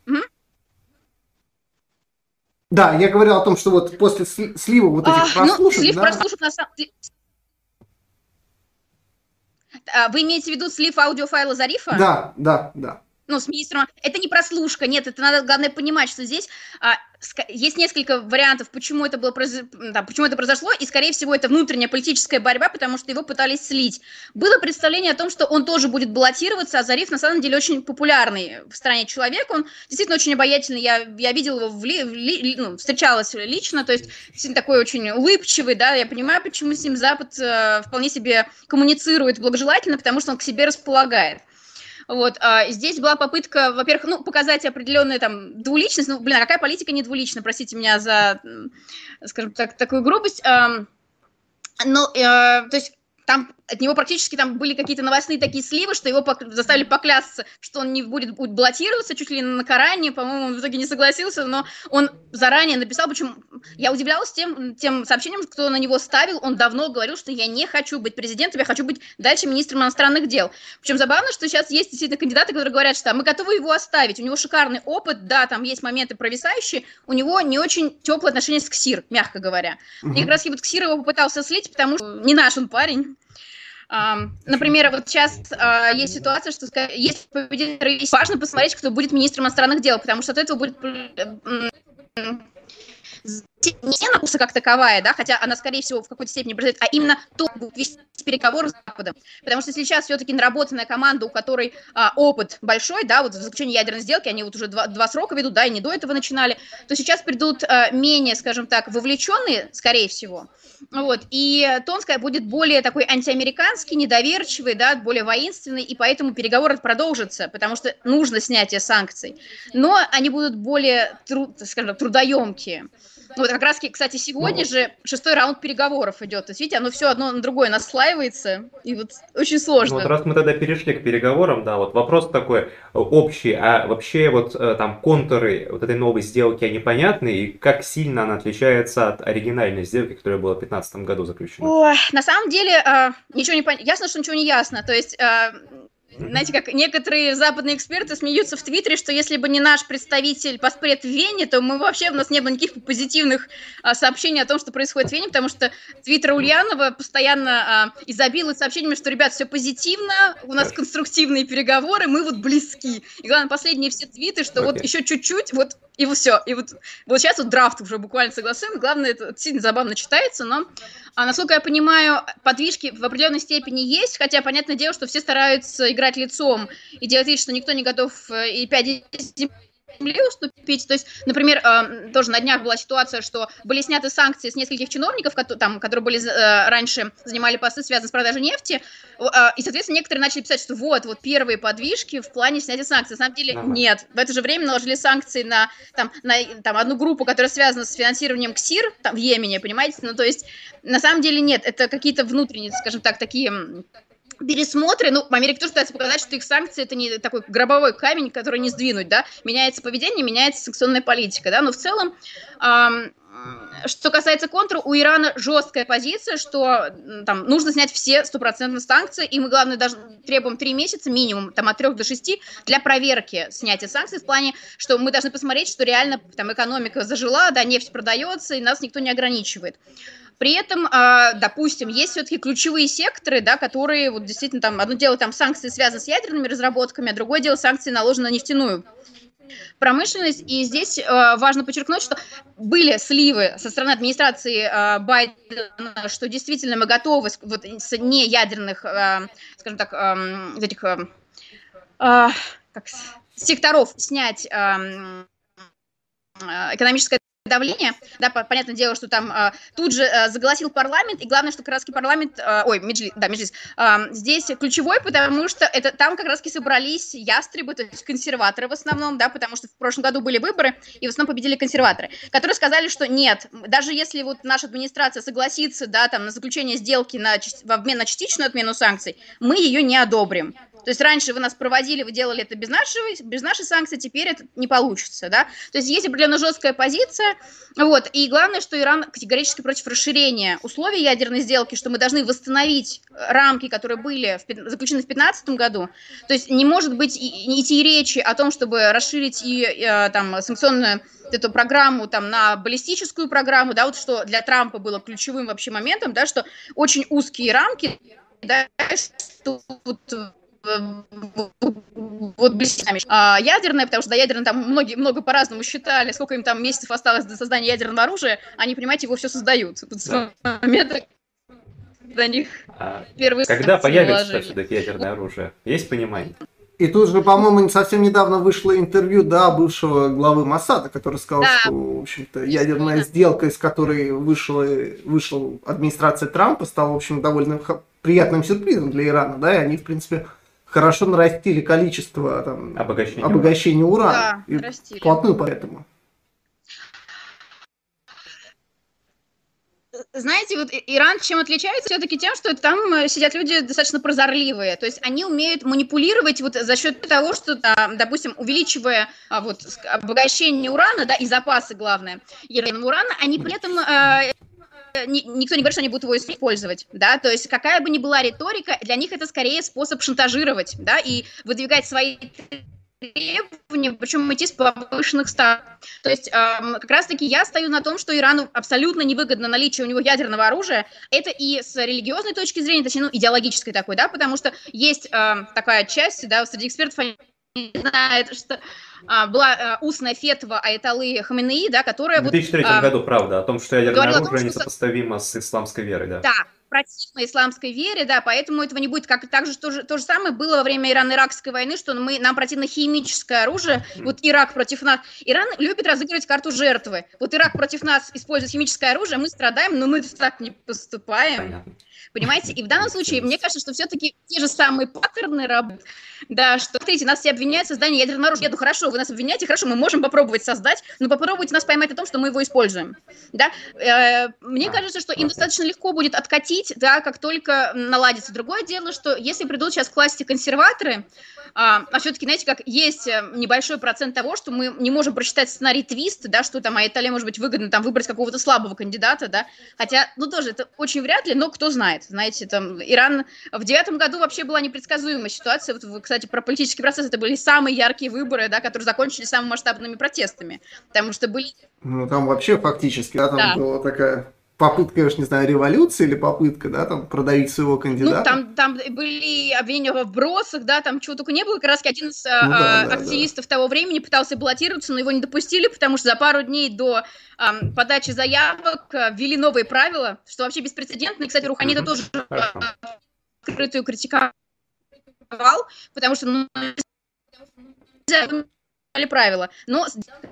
Да, я говорил о том, что вот после слива вот этих прослушек... Ну, слив прослушек на самом деле... Вы имеете в виду слив аудиофайла Зарифа? Да. Ну, с министром. Это не прослушка, нет, это надо, главное, понимать, что здесь есть несколько вариантов, почему это произошло, и, скорее всего, это внутренняя политическая борьба, потому что его пытались слить. Было представление о том, что он тоже будет баллотироваться, а Зариф, на самом деле, очень популярный в стране человек, он действительно очень обаятельный, я видела его, встречалась лично, то есть действительно такой очень улыбчивый, да, я понимаю, почему с ним Запад вполне себе коммуницирует благожелательно, потому что он к себе располагает. Вот, здесь была попытка, во-первых, показать определенную там двуличность. Ну, блин, а какая политика не двулична, простите меня за, скажем так, такую грубость. То есть там от него практически там были какие-то новостные такие сливы, что его заставили поклясться, что он не будет баллотироваться, чуть ли не на Коране, по-моему, он в итоге не согласился, но он заранее написал, причем я удивлялась тем сообщением, кто на него ставил, он давно говорил, что я не хочу быть президентом, я хочу быть дальше министром иностранных дел. Причем забавно, что сейчас есть действительно кандидаты, которые говорят, что мы готовы его оставить, у него шикарный опыт, да, там есть моменты провисающие, у него не очень теплые отношения с КСИР, мягко говоря. И как раз вот КСИР его попытался слить, потому что не наш он парень. Например, вот сейчас есть ситуация, что есть победитель, важно посмотреть, кто будет министром иностранных дел, потому что от этого будет не напуса как таковая, да, хотя она, скорее всего, в какой-то степени произойдет, а именно то будет вести переговоры с Западом. Потому что если сейчас все-таки наработанная команда, у которой опыт большой, да, вот в заключении ядерной сделки, они вот уже два срока ведут, да, и не до этого начинали, то сейчас придут менее, скажем так, вовлеченные, скорее всего, вот, и тон будет более такой антиамериканский, недоверчивый, да, более воинственный, и поэтому переговоры продолжатся, потому что нужно снятие санкций, но они будут более, скажем так, трудоемкие. Вот как раз, кстати, сегодня же 6-й раунд переговоров идет. То есть, видите, оно все одно на другое наслаивается, и вот очень сложно. Ну, вот раз мы тогда перешли к переговорам, да, вот вопрос такой общий, а вообще вот там контуры вот этой новой сделки, они понятны, и как сильно она отличается от оригинальной сделки, которая была в 2015 году заключена? Ой, на самом деле, ничего не понятно. Ясно, что ничего не ясно. То есть... Знаете, как некоторые западные эксперты смеются в Твиттере, что если бы не наш представитель поспред в Вене, то у нас не было никаких позитивных сообщений о том, что происходит в Вене, потому что Твиттер Ульянова постоянно изобилует сообщениями, что, ребят, все позитивно, у нас конструктивные переговоры, мы вот близки. И главное, последние все твиты, что вот еще чуть-чуть, вот и все. И вот сейчас вот драфт уже буквально согласуем. Главное, это сильно забавно читается, но, насколько я понимаю, подвижки в определенной степени есть, хотя, понятное дело, что все стараются играть лицом и делать вид, что никто не готов и 5 земли уступить. То есть, например, тоже на днях была ситуация, что были сняты санкции с нескольких чиновников, которые были раньше занимали посты, связанные с продажей нефти, и, соответственно, некоторые начали писать, что вот первые подвижки в плане снятия санкций. На самом деле нет. В это же время наложили санкции на одну группу, которая связана с финансированием КСИР в Йемене, понимаете? Ну, то есть, на самом деле нет. Это какие-то внутренние, скажем так, такие... пересмотры, Америка тоже пытается показать, что их санкции это не такой гробовой камень, который не сдвинуть, да, меняется поведение, меняется санкционная политика, да, но в целом, что касается контура, у Ирана жесткая позиция, что там нужно снять все 100% санкции, и мы, главное, даже требуем 3 месяца минимум, там от 3 до 6 для проверки снятия санкций, в плане, что мы должны посмотреть, что реально там экономика зажила, да, нефть продается, и нас никто не ограничивает. При этом, допустим, есть все-таки ключевые секторы, да, которые вот действительно там, одно дело там санкции связаны с ядерными разработками, а другое дело санкции наложены на нефтяную промышленность. И здесь важно подчеркнуть, что были сливы со стороны администрации Байдена, что действительно мы готовы вот, с неядерных, скажем так, этих секторов снять экономическое давление, да, понятное дело, что там тут же заголосил парламент, и главное, что как раз парламент, Меджлис, здесь ключевой, потому что это там как раз собрались ястребы, то есть консерваторы в основном, да, потому что в прошлом году были выборы, и в основном победили консерваторы, которые сказали, что нет, даже если вот наша администрация согласится, да, там, на заключение сделки в обмен на частичную отмену санкций, мы ее не одобрим. То есть раньше вы нас проводили, вы делали это без нашей санкции, теперь это не получится, да. То есть есть определенно жесткая позиция, вот. И главное, что Иран категорически против расширения условий ядерной сделки, что мы должны восстановить рамки, которые были заключены в 2015 году. То есть не может быть идти речи о том, чтобы расширить там, санкционную эту программу там, на баллистическую программу, да, вот что для Трампа было ключевым вообще моментом, да, что очень узкие рамки, да, что вот блестями. Ядерная, потому что до ядерной там много по-разному считали, сколько им там месяцев осталось до создания ядерного оружия, они, понимаете, его все создают. С момента, до них первые когда появится все-таки ядерное оружие? Есть понимание? И тут же, по-моему, совсем недавно вышло интервью, да, бывшего главы Моссада, который сказал, что, в общем-то, ядерная сделка, из которой вышла администрация Трампа, стала, в общем, довольно приятным сюрпризом для Ирана, да, и они, в принципе, хорошо нарастили количество там, обогащения урана. Да, и вплотную поэтому. Знаете, вот Иран чем отличается все-таки тем, что там сидят люди достаточно прозорливые, то есть они умеют манипулировать вот за счет того, что, допустим, увеличивая вот обогащение урана, да, и запасы, главное, ядерного урана, они при этом никто не говорит, что они будут его использовать, да, то есть какая бы ни была риторика, для них это скорее способ шантажировать, да, и выдвигать свои требования, причем идти с повышенных ставок. То есть как раз-таки я стою на том, что Ирану абсолютно невыгодно наличие у него ядерного оружия. Это и с религиозной точки зрения, точнее, ну, идеологической такой, да, потому что есть такая часть, да, среди экспертов они знают, что была устная фетва аятоллы Хаменеи, да, которая... В 2003 году, правда, о том, что ядерное оружие несопоставимо с исламской верой, да. Да, противно исламской вере, да, поэтому этого не будет. Как также то же самое было во время Ирано-Иракской войны, что нам противно химическое оружие, вот Ирак против нас. Иран любит разыгрывать карту жертвы. Вот Ирак против нас использует химическое оружие, мы страдаем, но мы так не поступаем. Понятно. Понимаете? И в данном случае, мне кажется, что все-таки те же самые паттерны работают. Да, что, смотрите, нас все обвиняют в создании ядерного оружия. Ну хорошо, вы нас обвиняете, хорошо, мы можем попробовать создать, но попробуйте нас поймать о том, что мы его используем. Да? Мне кажется, что им достаточно легко будет откатить, да, как только наладится. Другое дело, что если придут сейчас к власти консерваторы, все-таки, знаете, как есть небольшой процент того, что мы не можем просчитать сценарий твист, да, что там Аятолле может быть выгодно там выбрать какого-то слабого кандидата, да, хотя, ну, тоже это очень вряд ли, но кто знает, знаете, там, Иран в 2009 году вообще была непредсказуемая ситуация, вот, кстати, про политический процесс, это были самые яркие выборы, да, которые закончились самыми масштабными протестами, потому что были... Ну, там вообще фактически, да, там была такая... Попытка, я уж не знаю, революции или попытка, да, там, продавить своего кандидата. Ну, там были обвинения в вбросах, да, там чего только не было. Как раз один из активистов того времени пытался баллотироваться, но его не допустили, потому что за пару дней до подачи заявок ввели новые правила, что вообще беспрецедентно. И, кстати, Рухани это тоже открытую критиковал, потому что, ну, правила. Но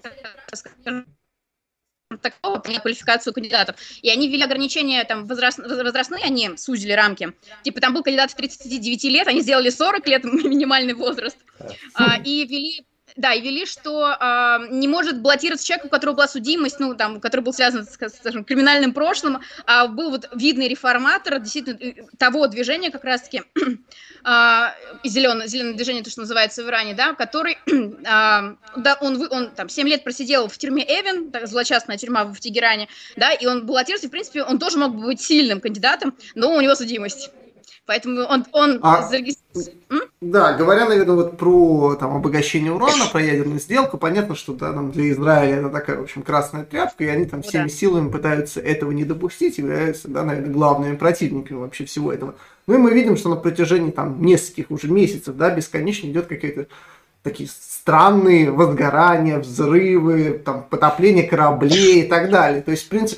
такого квалификацию кандидатов. И они ввели ограничения там, возрастные, они сузили рамки. Типа там был кандидат в 39 лет, они сделали 40 лет, минимальный возраст. И ввели, что не может баллотироваться человек, у которого была судимость, ну, там, который был связан с, скажем, криминальным прошлым, а был вот видный реформатор, действительно, того движения как раз-таки, зеленое движение, то, что называется в Иране, да, который, да, он там 7 лет просидел в тюрьме Эвен, злочастная тюрьма в Тегеране, да, и он баллотировался, в принципе, он тоже мог быть сильным кандидатом, но у него судимость. Поэтому он зарегистрирован. Да, говоря, наверное, вот про там, обогащение урана, про ядерную сделку, понятно, что да, там, для Израиля это такая, в общем, красная тряпка, и они там всеми силами пытаются этого не допустить, являются, да, наверное, главными противниками вообще всего этого. Ну и мы видим, что на протяжении там нескольких уже месяцев, да, бесконечно идет какие-то такие странные возгорания, взрывы, там, потопление кораблей и так далее. То есть, в принципе, как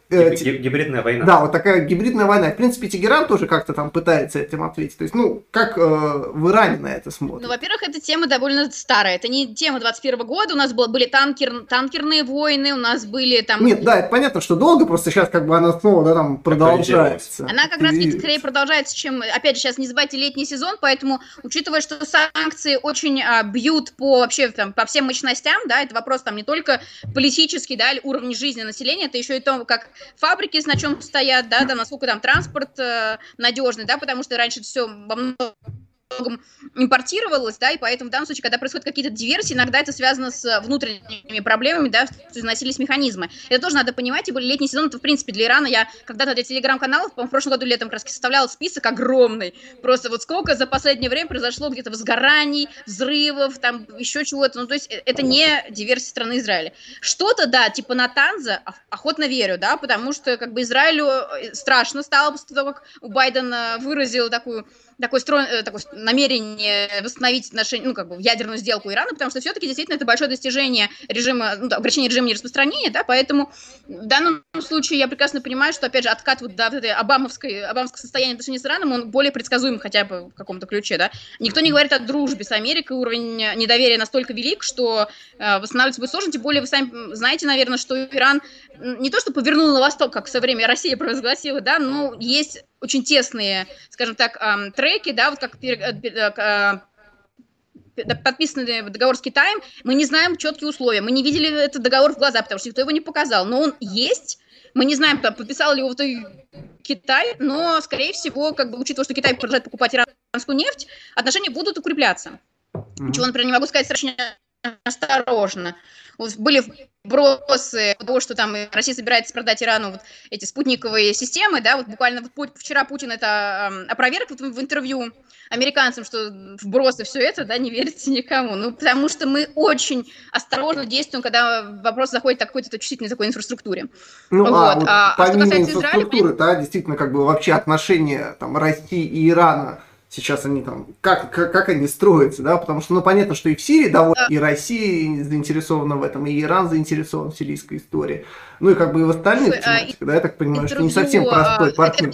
Гибридная война. Да, вот такая гибридная война. В принципе, Тегеран тоже как-то там пытается этим ответить. То есть, как в Иране на это смотрят? Ну, во-первых, эта тема довольно старая. Это не тема 21 года. У нас были танкерные войны, у нас были там... Нет, да, это понятно, что долго, просто сейчас как бы она снова, да, там продолжается. Она как раз скорее продолжается, чем... Опять же, сейчас не забывайте летний сезон, поэтому, учитывая, что санкции очень бьют вообще по всем мощностям, да, это вопрос там не только политический, да, или уровень жизни населения, это еще и то, как фабрики на чем стоят, да, насколько там транспорт надежный, да, потому что раньше это все во многом импортировалось, да, и поэтому в данном случае, когда происходят какие-то диверсии, иногда это связано с внутренними проблемами, да, что износились механизмы. Это тоже надо понимать, и более летний сезон, это в принципе для Ирана, я когда-то для телеграм-каналов, по-моему, в прошлом году летом как раз составляла список огромный, просто вот сколько за последнее время произошло где-то возгораний, взрывов, там еще чего-то, ну, то есть это не диверсия страны Израиля. Что-то, да, типа Натанза, охотно верю, да, потому что как бы Израилю страшно стало после того, как Байден выразил такое намерение восстановить отношения, ядерную сделку Ирана, потому что все-таки действительно это большое достижение режима, ограничения режима нераспространения, да, поэтому в данном случае я прекрасно понимаю, что, опять же, откат вот до этой обамовское состояние отношений с Ираном, он более предсказуем хотя бы в каком-то ключе, да. Никто не говорит о дружбе с Америкой, уровень недоверия настолько велик, что восстанавливаться будет сложно, тем более вы сами знаете, наверное, что Иран не то что повернул на восток, как в свое время Россия провозгласила, да, но есть очень тесные, скажем так, треки, да, вот как подписанный договор с Китаем, мы не знаем четкие условия, мы не видели этот договор в глаза, потому что никто его не показал, но он есть, мы не знаем, подписал ли его в итоге Китай, но, скорее всего, как бы, учитывая, что Китай продолжает покупать иранскую нефть, отношения будут укрепляться. Чего, например, не могу сказать страшно осторожно. Вот были вбросы того, что там Россия собирается продать Ирану вот эти спутниковые системы, да, вот буквально вот вчера Путин это опроверг вот в интервью американцам, что вбросы все это, да, не верится никому, ну, потому что мы очень осторожно действуем, когда вопрос заходит о какой-то чувствительной такой инфраструктуре. Ну, вот. Помимо инфраструктуры, да, действительно, как бы вообще отношения там России и Ирана, сейчас они там, как они строятся, да, потому что, понятно, что и в Сирии довольно, и Россия заинтересована в этом, и Иран заинтересован в сирийской истории, ну и как бы и в остальных тематиках, да, я так понимаю, что не совсем простой партнер.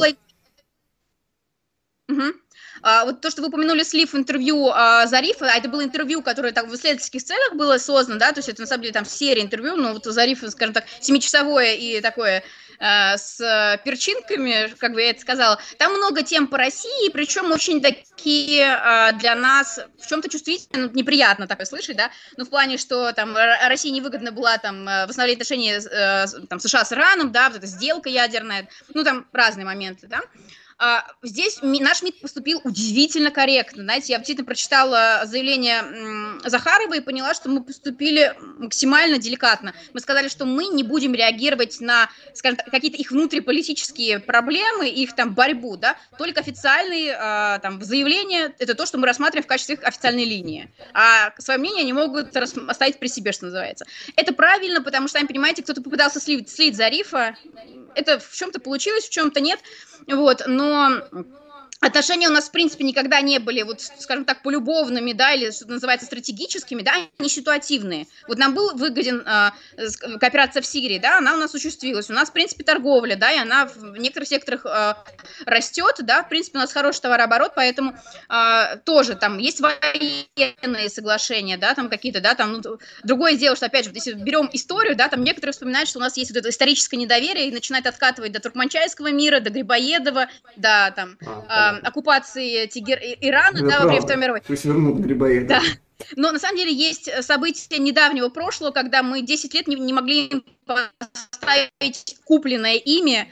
Вот то, что вы упомянули слив интервью Зарифа, это было интервью, которое так, в исследовательских целях было создано, да, то есть это на самом деле там серия интервью, но вот Зариф, скажем так, 7-часовое и такое с перчинками, как бы я это сказала, там много тем по России, причем очень такие для нас в чем-то чувствительно, неприятно такое слышать, да, ну в плане, что там России невыгодно была там восстановление отношений там, США с Ираном, да, вот эта сделка ядерная, ну там разные моменты, да. Здесь наш МИД поступил удивительно корректно. Знаете, я действительно прочитала заявление Захаровой и поняла, что мы поступили максимально деликатно. Мы сказали, что мы не будем реагировать на, скажем так, какие-то их внутриполитические проблемы, их там борьбу, да, только официальные там заявления, это то, что мы рассматриваем в качестве их официальной линии. А свое мнение они могут оставить при себе, что называется. Это правильно, потому что, сами понимаете, кто-то попытался слить Зарифа, это в чем-то получилось, в чем-то нет. Вот, но отношения у нас, в принципе, никогда не были, вот, скажем так, полюбовными, да, или, что называется, стратегическими, да, они ситуативные. Вот нам был выгоден кооперация в Сирии, да, она у нас осуществилась. У нас, в принципе, торговля, да, и она в некоторых секторах растет, да, в принципе, у нас хороший товарооборот, поэтому тоже там есть военные соглашения, да, там какие-то, да, там, ну, другое дело, что, опять же, если берем историю, да, там некоторые вспоминают, что у нас есть вот это историческое недоверие и начинают откатывать до Туркманчайского мира, до Грибоедова, до, там, оккупации Ирана, да, во время Второй мировой. То есть вернут Грибоедова. Да. Но на самом деле есть события недавнего прошлого, когда мы 10 лет не могли поставить купленное ими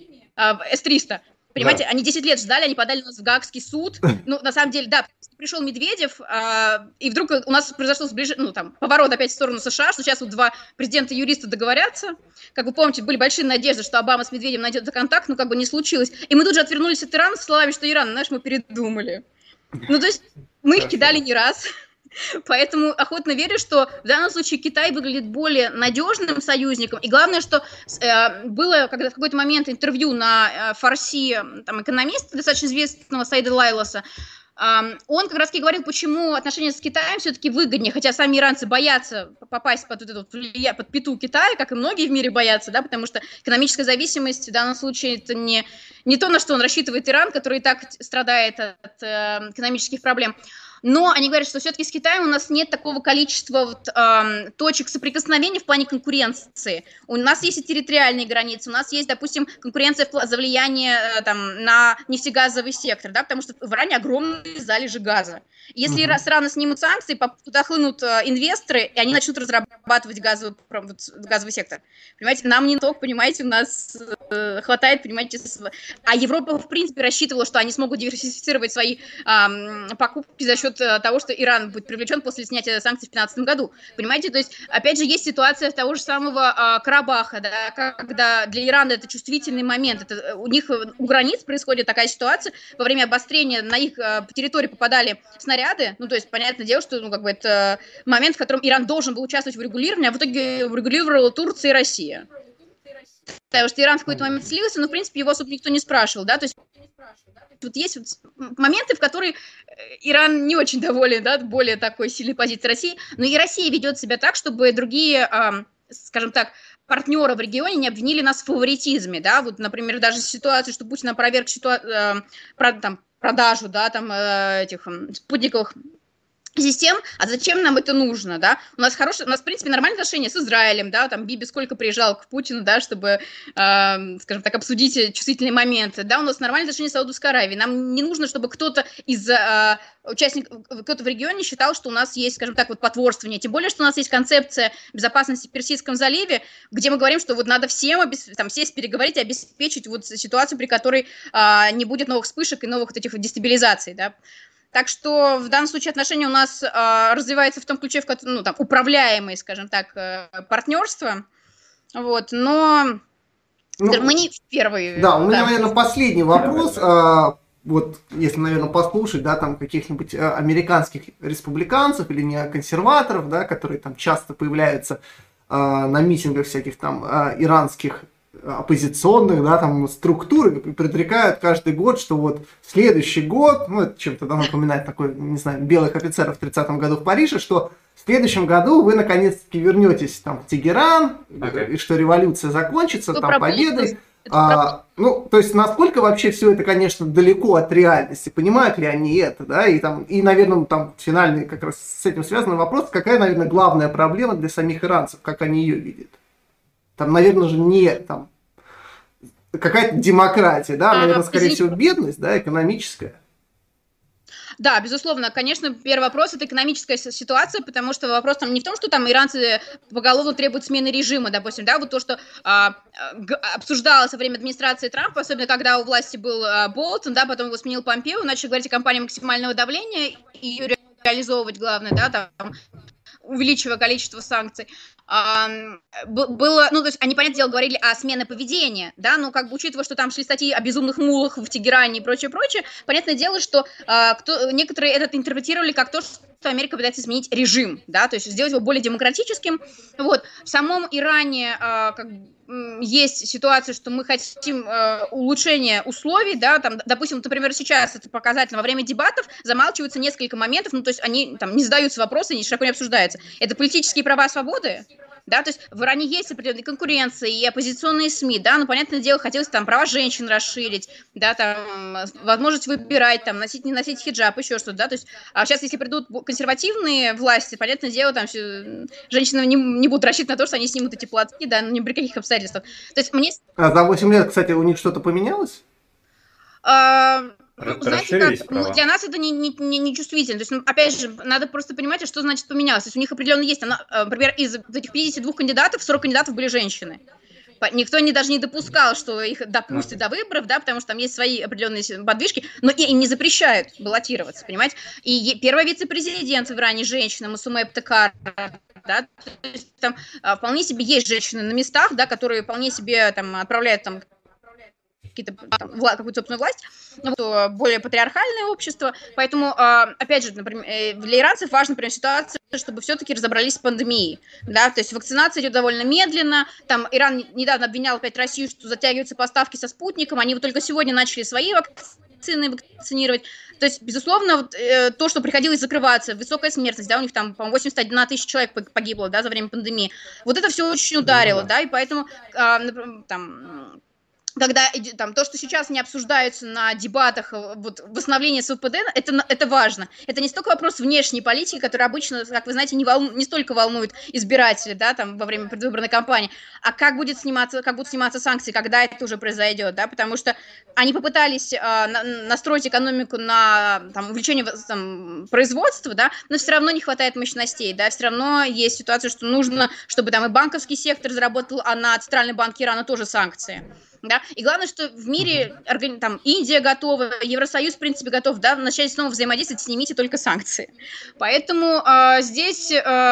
С-300. Понимаете, да. Они 10 лет ждали, они подали нас в Гаагский суд. Ну, на самом деле, да, пришел Медведев, и вдруг у нас произошло поворот опять в сторону США, что сейчас вот два президента-юриста договорятся. Как вы помните, были большие надежды, что Обама с Медведевым найдет контакт, но как бы не случилось. И мы тут же отвернулись от Ирана с словами, что Иран, знаешь, мы передумали. Ну, то есть мы их кидали не раз. Поэтому охотно верю, что в данном случае Китай выглядит более надежным союзником. И главное, что было когда в какой-то момент интервью на Фарси там, экономиста, достаточно известного Саида Лайлоса, Он как раз-таки говорил, почему отношения с Китаем все-таки выгоднее, хотя сами иранцы боятся попасть под, под пяту Китая, как и многие в мире боятся, да, потому что экономическая зависимость в данном случае это не то, на что он рассчитывает Иран, который и так страдает от экономических проблем. Но они говорят, что все-таки с Китаем у нас нет такого количества точек соприкосновения в плане конкуренции. У нас есть и территориальные границы, у нас есть, допустим, конкуренция за влияние на нефтегазовый сектор, да, потому что в Иране огромные залежи газа. Если страны снимут санкции, туда хлынут инвесторы, и они начнут разрабатывать газовый сектор. Понимаете, нам не только, понимаете, у нас хватает, понимаете, а Европа, в принципе, рассчитывала, что они смогут диверсифицировать свои покупки за счет того, что Иран будет привлечен после снятия санкций в 2015 году. Понимаете, то есть, опять же, есть ситуация того же самого Карабаха, да, когда для Ирана это чувствительный момент. Это, у них у границ происходит такая ситуация, во время обострения на их территории попадали снаряды, ну, то есть, понятное дело, что, ну, как бы это момент, в котором Иран должен был участвовать в регулировании, а в итоге урегулировала Турция и Россия. Потому что Иран в какой-то момент слился, но, в принципе, его особо никто не спрашивал, да, то есть вот есть вот моменты, в которые Иран не очень доволен, да, более такой сильной позиции России, но и Россия ведет себя так, чтобы другие, скажем так, партнеры в регионе не обвинили нас в фаворитизме, да, вот, например, даже ситуация, что Путин опроверг продажу, да, там, этих спутниковых систем, а зачем нам это нужно, да? У нас, в принципе, нормальные отношения с Израилем, да, там Биби сколько приезжал к Путину, да, чтобы, скажем так, обсудить чувствительные моменты, да, у нас нормальные отношения с Саудовской Аравией, нам не нужно, чтобы кто-то из участников, кто-то в регионе считал, что у нас есть, скажем так, вот потворствование, тем более, что у нас есть концепция безопасности в Персидском заливе, где мы говорим, что вот надо всем там сесть, переговорить и обеспечить вот ситуацию, при которой не будет новых вспышек и новых вот этих вот дестабилизаций, да. Так что в данном случае отношения у нас развиваются в том ключе, в котором, ну, там, управляемые, скажем так, партнерства. Вот, но мы не первые. Да, у меня, наверное, последний вопрос. Вот, если, наверное, послушать, да, там каких-нибудь американских республиканцев или неоконсерваторов, да, которые там часто появляются на митингах всяких там иранских оппозиционных, да, там структур, и предрекают каждый год, что вот следующий год, ну, это чем-то напоминает такой, не знаю, белых офицеров в 30-м году в Париже, что в следующем году вы наконец-таки вернетесь там в Тегеран, и что революция закончится, там, победой. Ну, то есть, насколько вообще все это, конечно, далеко от реальности, понимают ли они это, да, и, наверное, там финальный как раз с этим связанный вопрос, какая, наверное, главная проблема для самих иранцев, как они ее видят. Там, наверное же, не там какая-то демократия, да, наверное, скорее всего, бедность, да, экономическая. Да, безусловно, конечно, первый вопрос – это экономическая ситуация, потому что вопрос там не в том, что там иранцы поголовно требуют смены режима, допустим, да, вот то, что обсуждалось во время администрации Трампа, особенно когда у власти был Болтон, да, потом его сменил Помпео, начали говорить о кампании максимального давления и ее реализовывать, главное, да, там, увеличивая количество санкций. Было, ну, то есть они, понятное дело, говорили о смене поведения, да, но как бы учитывая, что там шли статьи о безумных мулах в Тегеране и прочее, понятное дело, что некоторые это интерпретировали как то, что Америка пытается изменить режим, да, то есть сделать его более демократическим. Вот. В самом Иране есть ситуация, что мы хотим улучшения условий, да, там, допустим, например, сейчас это показательно, во время дебатов замалчиваются несколько моментов, ну, то есть они там не задаются вопросы, они широко не обсуждаются. Это политические права, свободы, да, то есть в Иране есть определенные конкуренции и оппозиционные СМИ, да, но, понятное дело, хотелось там права женщин расширить, да, там, возможность выбирать, там, носить, не носить хиджаб, еще что-то, да, то есть сейчас, если придут консервативные власти, понятное дело, там, женщины не будут рассчитывать на то, что они снимут эти платки, да, ни при каких обстоятельствах. То есть мне... А за 8 лет, кстати, у них что-то поменялось? Знаете, как, для нас это не чувствительно. То есть, опять же, надо просто понимать, что значит поменялось. То есть у них определенно есть, например, из этих 52 кандидатов, 40 кандидатов были женщины. Никто даже не допускал, что их допустят до выборов, да, потому что там есть свои определенные подвижки, но им не запрещают баллотироваться, понимаете? И первый вице-президент в Иране женщина, Масуме Эбтекар, да, то есть там вполне себе есть женщины на местах, да, которые вполне себе там отправляют там какую-то собственную власть, более патриархальное общество, поэтому, опять же, например, для иранцев важна, например, ситуация, чтобы все-таки разобрались с пандемией, да, то есть вакцинация идет довольно медленно, там Иран недавно обвинял опять Россию, что затягиваются поставки со спутником, они вот только сегодня начали свои медицины вакцинировать. То есть, безусловно, вот, то, что приходилось закрываться, высокая смертность, да, у них там, по-моему, 81 тысяча человек погибло, да, за время пандемии. Вот это все очень ударило, да, и поэтому там... Когда там, то, что сейчас не обсуждается на дебатах, вот, восстановление СВПД, это важно. Это не столько вопрос внешней политики, который обычно, как вы знаете, не столько волнует избирателей, да, там, во время предвыборной кампании, а как будут сниматься санкции, когда это уже произойдет, да, потому что они попытались настроить экономику на там, увеличение там, производства, да, но все равно не хватает мощностей, да, все равно есть ситуация, что нужно, чтобы там и банковский сектор заработал, а на Центральный банк Ирана тоже санкции. Да? И главное, что в мире там, Индия готова, Евросоюз, в принципе, готов, да, начать снова взаимодействовать, снимите только санкции. Поэтому здесь,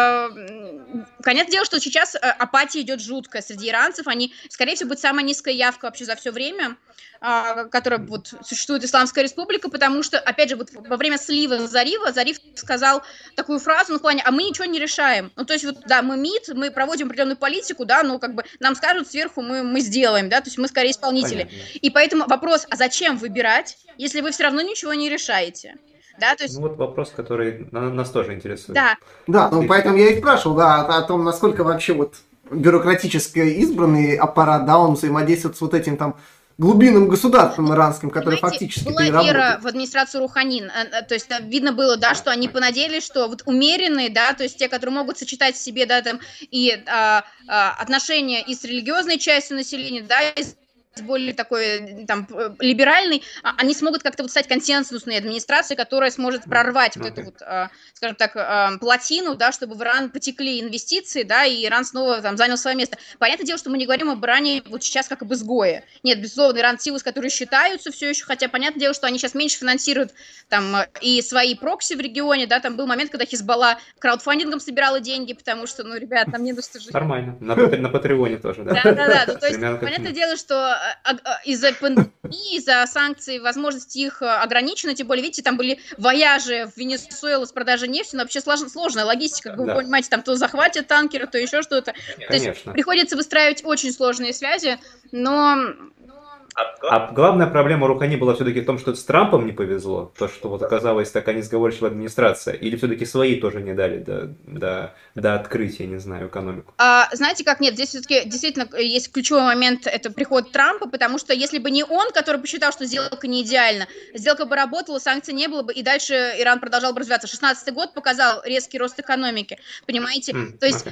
понятное дело, что сейчас апатия идет жуткая среди иранцев, скорее всего, будет самая низкая явка вообще за все время, которая вот, существует Исламская Республика, потому что, опять же, вот во время слива Зариф сказал такую фразу, ну, в плане, а мы ничего не решаем. Ну, то есть, вот, да, мы МИД, мы проводим определенную политику, да, но как бы нам скажут сверху, мы сделаем, да, то есть мы скорее исполнители. Понятно. И поэтому вопрос, а зачем выбирать, если вы все равно ничего не решаете? Да, то есть... Ну, вот вопрос, который нас тоже интересует. Да. Да, ну, поэтому я и спрашивал, да, о том, насколько вообще вот бюрократически избранный аппарат, да, он взаимодействует с вот этим там глубинным государством иранским, которое фактически была вера в администрацию Рухани, то есть видно было, да, что они понадеялись, что вот умеренные, да, то есть те, которые могут сочетать в себе, да, там и отношения и с религиозной частью населения, да, и с более такой там либеральной, они смогут как-то вот стать консенсусной администрацией, которая сможет прорвать вот эту вот, скажем так, плотину, да, чтобы в Иран потекли инвестиции, да, и Иран снова там занял свое место. Понятное дело, что мы не говорим об Иране вот сейчас как об изгое. Нет, безусловно, Иран силы, с которыми считаются все еще, хотя понятное дело, что они сейчас меньше финансируют там и свои прокси в регионе, да, там был момент, когда Хизбалла краудфандингом собирала деньги, потому что, ну, ребят, нам не нужно жить. Нормально, на Патреоне тоже, да. Да, то есть понятное дело, что из-за пандемии, из-за санкций, возможности их ограничены, тем более, видите, там были вояжи в Венесуэлу с продажей нефти, но вообще сложная логистика, как вы понимаете, там то захватят танкеры, то еще что-то. То есть приходится выстраивать очень сложные связи, но... А главная проблема Рухани была все-таки в том, что с Трампом не повезло, то, что вот оказалась такая несговорчивая администрация, или все-таки свои тоже не дали до открытия, не знаю, экономику? Знаете как, нет, здесь все-таки действительно есть ключевой момент, это приход Трампа, потому что если бы не он, который посчитал, что сделка не идеальна, сделка бы работала, санкций не было бы, и дальше Иран продолжал бы развиваться. 16-й год показал резкий рост экономики, понимаете? То есть,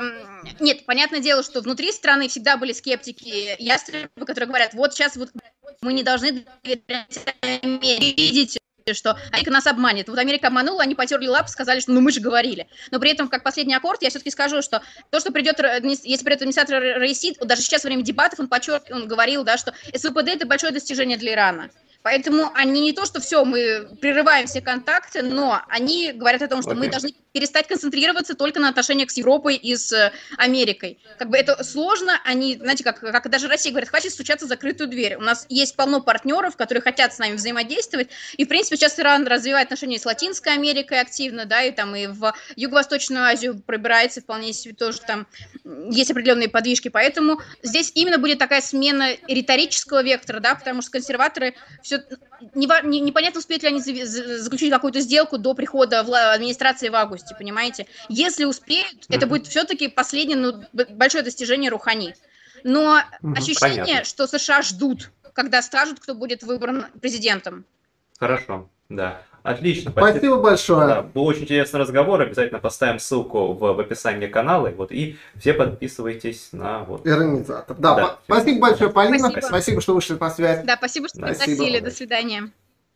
нет, понятное дело, что внутри страны всегда были скептики, ястребы, которые говорят, вот сейчас вот мы не должны доверять Америке. Видите, что Америка нас обманет. Вот Америка обманула, они потерли лапы, сказали, что ну мы же говорили. Но при этом, как последний аккорд, я все-таки скажу, что то, что придет, если придет администратор Раиси, даже сейчас во время дебатов он говорил, да, что СВПД это большое достижение для Ирана. Поэтому они не то, что все, мы прерываем все контакты, но они говорят о том, что мы должны перестать концентрироваться только на отношениях с Европой и с Америкой. Как бы это сложно, они, знаете, как даже Россия говорит, хватит стучаться в закрытую дверь. У нас есть полно партнеров, которые хотят с нами взаимодействовать, и, в принципе, сейчас Иран развивает отношения с Латинской Америкой активно, да, и там и в Юго-Восточную Азию пробирается вполне себе тоже, там есть определенные подвижки, поэтому здесь именно будет такая смена риторического вектора, да, потому что консерваторы все непонятно, успеют ли они заключить какую-то сделку до прихода администрации в августе, понимаете? Если успеют, это будет все-таки последнее большое достижение Рухани. Но ощущение, что США ждут, когда скажут, кто будет выбран президентом. Хорошо, да. Отлично. Спасибо большое. Да, был очень интересный разговор. Обязательно поставим ссылку в описании канала. Вот, и все подписывайтесь на... Вот. Иронизатор. Да, спасибо большое, Полина. Спасибо, что вышли на связь. Да, спасибо, что пригласили. До свидания.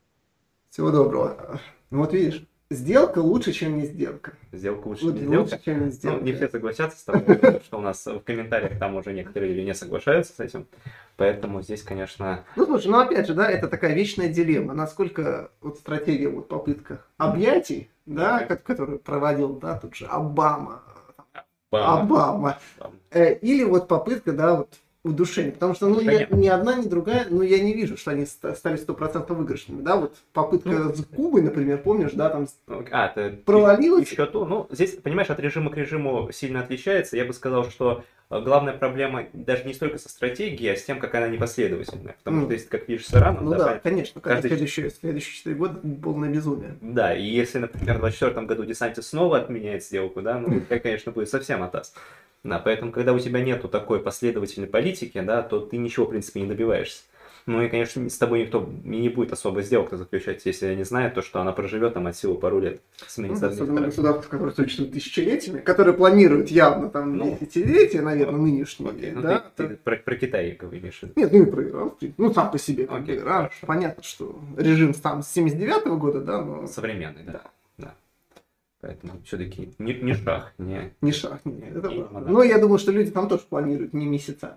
Всего доброго. Ну вот видишь, сделка лучше, чем не сделка. Сделка лучше, чем не сделка. Ну, не все согласятся с тобой, что у нас в комментариях там уже некоторые люди не соглашаются с этим. Поэтому здесь, конечно... Ну, слушай, ну опять же, да, это такая вечная дилемма. Насколько вот стратегия, вот попытка объятий, да, которую проводил, да, тут же Обама. Или вот попытка, да, вот удушение. Потому что ни одна, ни другая, я не вижу, что они стали 100% выигрышными. Да, вот попытка с Кубой, например, помнишь, да, там провалилась. Еще то. Здесь, понимаешь, от режима к режиму сильно отличается. Я бы сказал, что главная проблема даже не столько со стратегией, а с тем, как она непоследовательная. Потому что, если, как видишь, с Ираном... конечно. Следующие 4 года полное безумие. Да, и если, например, в 2024 году Десантис снова отменяет сделку, да, это, конечно, будет совсем атас. Да, поэтому, когда у тебя нету такой последовательной политики, да, то ты ничего, в принципе, не добиваешься. Ну и, конечно, с тобой никто не будет особо сделок заключать, если они знают, то, что она проживет там от силы пару лет. Особенно государства, которые существуют тысячелетиями, которые планируют явно там десятилетия, наверное, нынешние. Да? Ты про Китай говоришь. Нет, и про Иран. Сам по себе. Иран, понятно, что режим там с 79-го года, да, но... Современный, да. Поэтому все-таки не шах. Не шах, это правда. Но я думаю, что люди там тоже планируют не месяца.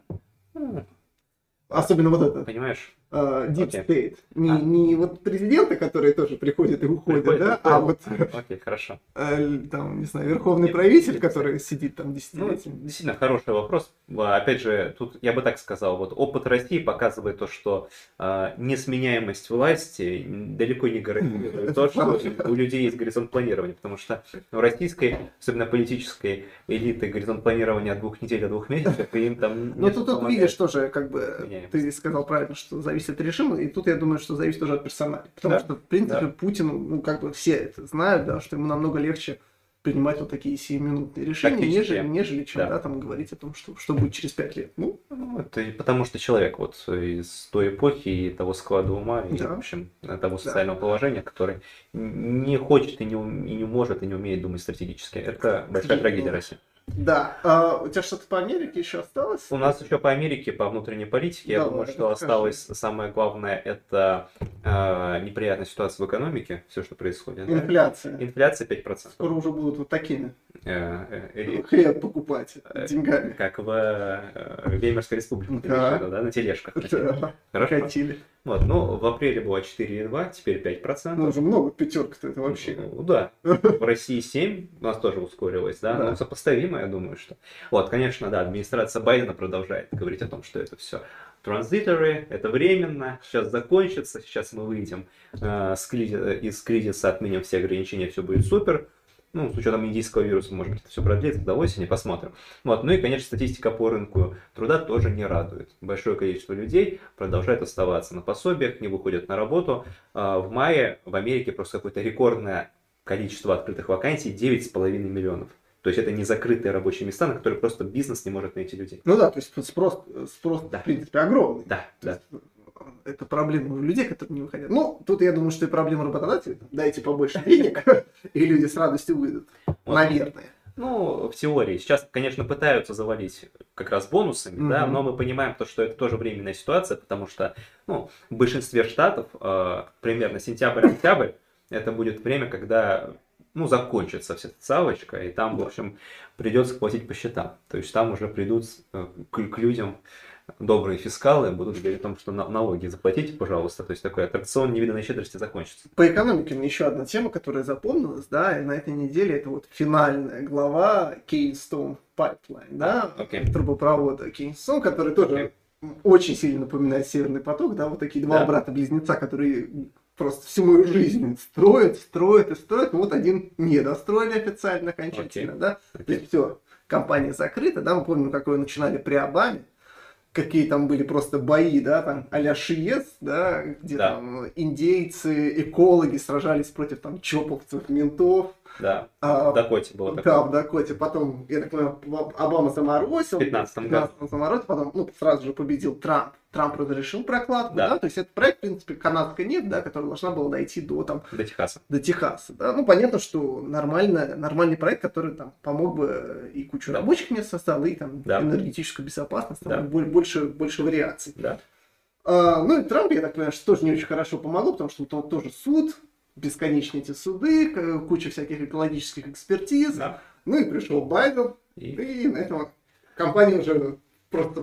Особенно вот это. Понимаешь? Deep State. Не вот президенты, которые тоже приходят и уходят, а вот окей, хорошо. Там, не знаю, верховный правитель, который сидит там десятилетиями. Действительно, хороший вопрос. Опять же, тут я бы так сказал, вот опыт России показывает то, что несменяемость власти далеко не гарантирует то, что у людей есть горизонт планирования, потому что у российской, особенно политической элиты, горизонт планирования от 2 недель до 2 месяцев, и им там... Ну, тут видишь тоже, как бы, ты сказал правильно, что зависит от режима, и тут я думаю, что зависит тоже от персонала. Потому что, в принципе, Путин, как бы все это знают, да, что ему намного легче принимать вот такие сиюминутные решения, нежели чем там говорить о том, что будет через 5 лет. Это потому что человек вот из той эпохи и того склада ума, и, в общем, того социального положения, который не хочет и не может и не умеет думать стратегически. Это большая трагедия России. Да. У тебя что-то по Америке еще осталось? У нас еще по Америке, по внутренней политике, я думаю, что осталось самое главное, это неприятная ситуация в экономике, все, что происходит. Инфляция. Инфляция 5%. Скоро уже будут вот такими хлеб покупать деньгами. Как в Веймарской республике, на тележках. Хорошо. Вот, в апреле было 4,2, теперь 5%. Уже много, пятерка-то это вообще. Да, в России 7, у нас тоже ускорилось, но сопоставимо, я думаю, что... Вот, конечно, администрация Байдена продолжает говорить о том, что это все transitory, это временно, сейчас закончится, сейчас мы выйдем из кризиса, отменим все ограничения, все будет супер. С учетом индийского вируса, может быть, это все продлится до осени, посмотрим. Вот. И, конечно, статистика по рынку труда тоже не радует. Большое количество людей продолжает оставаться на пособиях, не выходят на работу. В мае в Америке просто какое-то рекордное количество открытых вакансий, 9,5 миллионов. То есть это не закрытые рабочие места, на которые просто бизнес не может найти людей. То есть спрос в принципе, огромный. Да. Это проблема людей, которые не выходят. Тут я думаю, что и проблема работодателей. Дайте побольше денег, и люди с радостью выйдут. Наверное. В теории. Сейчас, конечно, пытаются завалить как раз бонусами, но мы понимаем, что это тоже временная ситуация, потому что в большинстве штатов примерно сентябрь-октябрь это будет время, когда закончится вся социалочка, и там, в общем, придется платить по счетам. То есть там уже придут к людям добрые фискалы, будут говорить о том, что налоги заплатите, пожалуйста. То есть такой аттракцион невиданной щедрости закончится. По экономике мне еще одна тема, которая запомнилась, и на этой неделе это вот финальная глава Keystone Pipeline, трубопровода Keystone, который тоже очень сильно напоминает Северный поток, вот такие два брата-близнеца, которые просто всю мою жизнь строят, но вот один не достроили официально окончательно, То есть все, компания закрыта, мы помним, как ее начинали при Обаме, какие там были просто бои, там а-ля ШИЕС, где там индейцы, экологи сражались против там чоповцев, ментов. В Дакоте было такое. В Дакоте. Потом, я так понимаю, Обама заморозил. В 15 году. Заморозил, потом сразу же победил Трамп. Трамп разрешил прокладку, То есть это проект, в принципе, канадская нефть, которая должна была дойти до Техаса. До Техаса, Понятно, что нормальный проект, который там помог бы и кучу рабочих мест создал, и там энергетическую безопасность, больше вариаций. И Трамп, я так понимаю, что тоже не очень хорошо помогло, потому что там тоже суд, бесконечные эти суды, куча всяких экологических экспертиз. И пришел Байден, и на этом компания уже просто